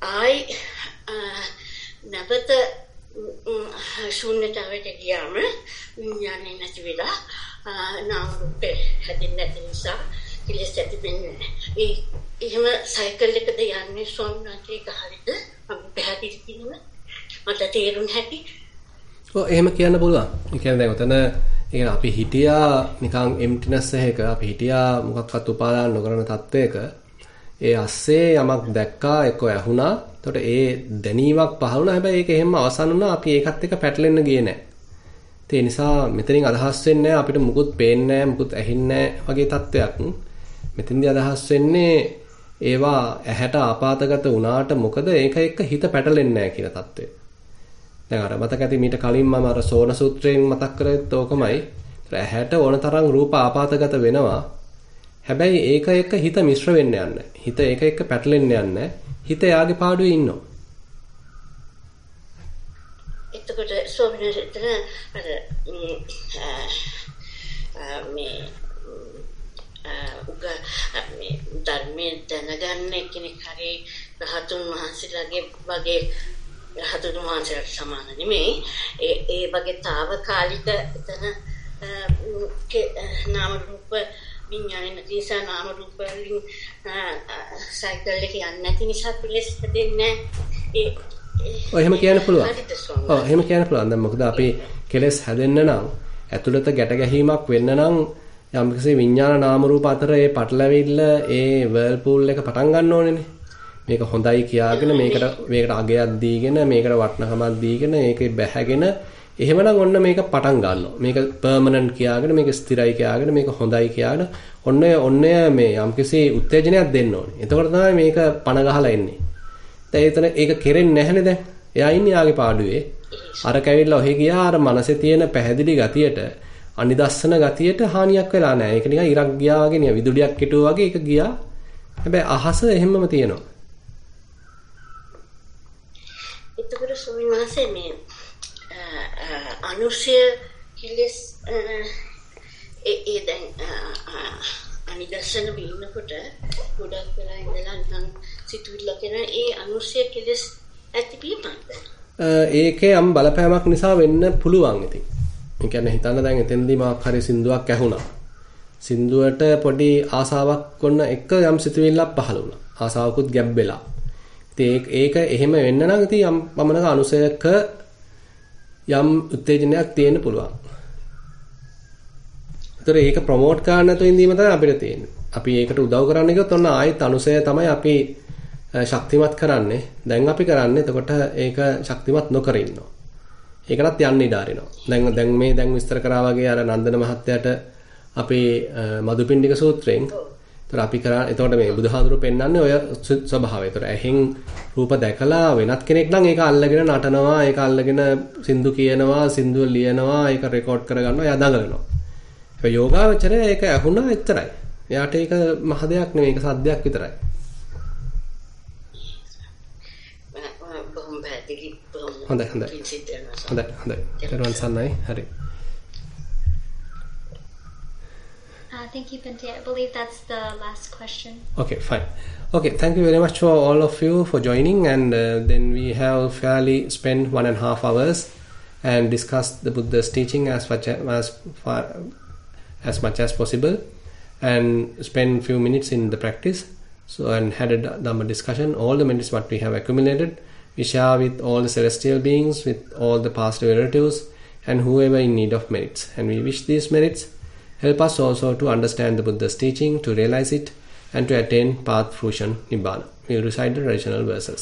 නැවත ශූන්‍යතාවයට ගියාම විඥානය නැති වෙලා නාම රූපේ හැදෙන්නේ නැති නිසා කෙලෙස් ඇති වෙන්නේ නැහැ. එහෙම සයිකල් එකද යන්නේ සොන්නටි ගහරිද මම පැහැදිලි කිව්වා මට තේරුම් හැටි. ඔව් එහෙම කියන්න පුළුවන්. ඒ කියන්නේ දැන් උතන අපි හිටියා නිකන් එම්ටිනස් එකක අපි හිටියා මොකක්වත් උපාදාන නොකරන තත්වයක. ඒ අස්සේ යමක් දැක්කා එක්ක ඇහුණා. එතකොට ඒ දැනීමක් පහළ වුණා. හැබැයි ඒක එහෙම අවසන් වුණා. අපි ඒකත් එක්ක පැටලෙන්න ගියේ නැහැ. ඒ නිසා මෙතනින් අදහස් වෙන්නේ අපිට මුකුත් පේන්නේ නැහැ, මුකුත් ඇහින්නේ නැහැ වගේ තත්වයක්. මෙතෙන්දී අදහස් වෙන්නේ ඒවා ඇහැට ආපాతගත වුණාට මොකද ඒක එක්ක හිත පැටලෙන්නේ නැහැ කියන තත්වය. දැන් අර මතක ඇති මීට කලින් මම අර සෝන සූත්‍රයෙන් මතක් කරේත් ඕකමයි. ඇහැට ඕන තරම් රූප ආපాతගත වෙනවා. හැබැයි ඒක එක්ක හිත මිශ්‍ර වෙන්න යන්නේ. හිත ඒක එක්ක පැටලෙන්න යන්නේ. හිත යාගේ පාඩුවේ ඉන්නවා. එතකොට සෝවිනේතර මේ ධර්මයෙන් දැනගන්න කෙනෙක් හරි රහතුන් වහන්සේලාගේ වගේ රහතුන් වහන්සේලාට සමාන නෙමෙයි. ඒ වගේ తాවකාලික එතන නාම රූප විඥාන නිසා නාම රූප වලින් සයිකල් එක යන්නේ නැති නිසා පිළිස් දෙන්නේ එහෙම කියන්න පුළුවන්. ඔව් එහෙම කියන්න පුළුවන්. දැන් මොකද අපි කෙලස් හැදෙන්න නම් ඇතුළත ගැට ගැහිමක් වෙන්න නම් යම්කිසි විඥාන නාම රූප අතර ඒ පටලැවිල්ල ඒ වර්ල්පූල් එක පටන් ගන්න ඕනේනේ. මේක හොඳයි කියාගෙන මේකට අගයක් දීගෙන මේකට වටිනකමක් දීගෙන ඒකේ බැහැගෙන එහෙමනම් ඔන්න මේක පටන් ගන්නවා. මේක පර්මනන්ට් කියාගෙන මේක ස්ථිරයි කියාගෙන මේක හොඳයි කියාගෙන ඔන්න මේ යම්කිසි උත්තේජනයක් දෙන්න ඕනේ. එතකොට තමයි මේක පණ ගහලා එන්නේ. දැන් එතන ඒක කෙරෙන්නේ නැහනේ දැන්. එයා ඉන්නේ යාගේ පාඩුවේ. අර කැවිල්ලා ඔහෙ ගියා අර මනසේ තියෙන පැහැදිලි ගතියට අනිදස්සන ගතියට හානියක් වෙලා නැහැ. ඒක නිකන් ඉරක් ගියා වගේ නේ විදුලියක් හිටුවා වගේ ඒක ගියා. හැබැයි අහස එහෙම්මම තියෙනවා. එතකොට සෝවිනාසේ මේ අනුශය කිලස් දැන් අනිදස්සන වෙනකොට ගොඩක් වෙලා ඉඳලා නිකන් සිතුවිල්ල කරන ඒ අනුශය කිලස් ඇතිවීමක්ද? ඒකේ යම් බලපෑමක් නිසා වෙන්න පුළුවන් ඉතින්. ඒ කියන්නේ හිතන්න දැන් එතෙන්දී මාක් හරි සින්දුවක් ඇහුණා. සින්දුවට පොඩි ආසාවක් වුණ එක යම් සිතුවිල්ලක් පහළ වුණා. ආසාවකුත් ගැබ්බෙලා. ඉතින් ඒක එහෙම වෙන්න නම් ඉතින් යම් පමණක අනුසයක යම් උත්තේජනයක් තියෙන්න පුළුවන්. ඒතර ඒක ප්‍රොමෝට් කරන්න නැතුව ඉඳීම තමයි අපිට තියෙන්නේ. අපි ඒකට උදව් කරන්න ගියොත් ඔන්න ආයෙත් අනුසය තමයි අපි ශක්තිමත් කරන්නේ. දැන් අපි කරන්නේ එතකොට ඒක ශක්තිමත් නොකර ඉන්නවා. ඒකටත් යන්න ඉඩ අරිනවා. දැන් විස්තර කරා වගේ අර නන්දන මහත්තයාට අපේ මදුපිණ්ඩික සූත්‍රයෙන් ඒතර අපි කරා එතකොට මේ බුදුහාඳුරු පෙන්වන්නේ ඔය ස්වභාවය. ඒතර ඇහෙන් රූප දැකලා වෙනත් කෙනෙක් නම් ඒක අල්ලගෙන නටනවා, ඒක අල්ලගෙන සින්දු කියනවා, සින්දුව ලියනවා, ඒක රෙකෝඩ් කරගන්නවා, එයා දඟලනවා. ඒ යෝගාවචරය ඒක ඇහුණා එච්චරයි. එයාට ඒක මහ දෙයක් නෙමෙයි, ඒක සද්දයක් විතරයි. හොඳයි. දරුවන් සන්නයි. හරි. Thank you, Bhante. I believe that's the last question. Okay, fine. Okay, thank you very much for all of you for joining, and then we have fairly spent 1.5 hours and discussed the Buddha's teaching as much as possible, and spend few minutes in the practice. So, and had a Dhamma discussion. All the merits what we have accumulated, we share with all the celestial beings, with all the past relatives, and whoever in need of merits. And we wish these merits help us also to understand the Buddha's teaching, to realize it, and to attain path fruition Nibbana. We will recite the traditional verses.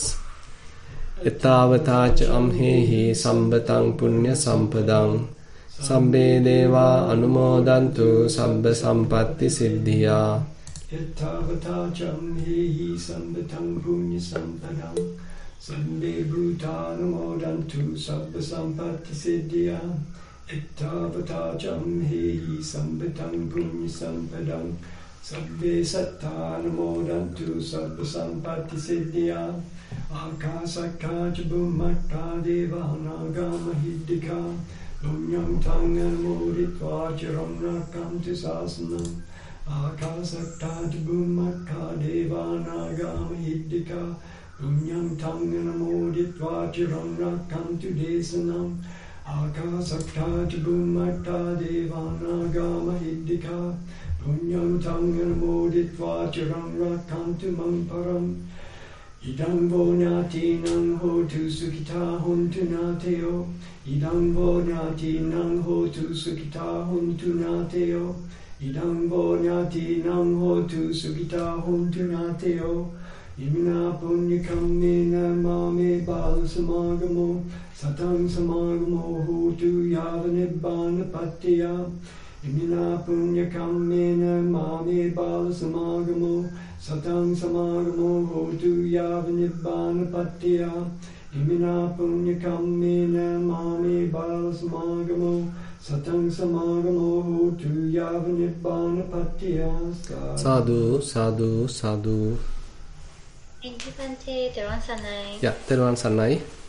Ettavatacha amhehi sambatang punya sampadang sabbe deva anumodantu sabba sampatti siddhiya. Ettavatacha amhehi sambatang punya sampadang sabbe bhuta anumodantu sabba sampatti siddhiya. Ettavatacha amhehi sambatang punya sampadang sabbe satta anumodantu sabba sampatti siddhiya. Akasakkacha bhummakka deva naga mahiddhika punyam tang anumoditva chiram rakantu sasanam. Akasakkacha bhummakka deva naga mahiddhika punyam tang anumoditva chiram rakantu desanam. Akasakkacha bhummakka deva naga mahiddhika punyam tang anumoditva chiram rakantu mamparam. Idang vo nyatinang hotu sukhita hontu nateo. Idang vo nyatinang hotu sukhita hontu nateo. Idang vo nyatinang hotu sukhita hontu nateo. Imina punya kammena mame bala samagamo satang samagamo hotu yava nibbana pattiya. Imina punya kammena mame bala samagamo satang samagamo hotu yava nibbana pattiya. Imina punya kammena mame bala samagamo satang samagamo hotu yava nibbana pattiya. Sadhu, sadhu, sadhu. Thank you, Bhante. Teruan Sannai. Yeah, Teruan Sannai.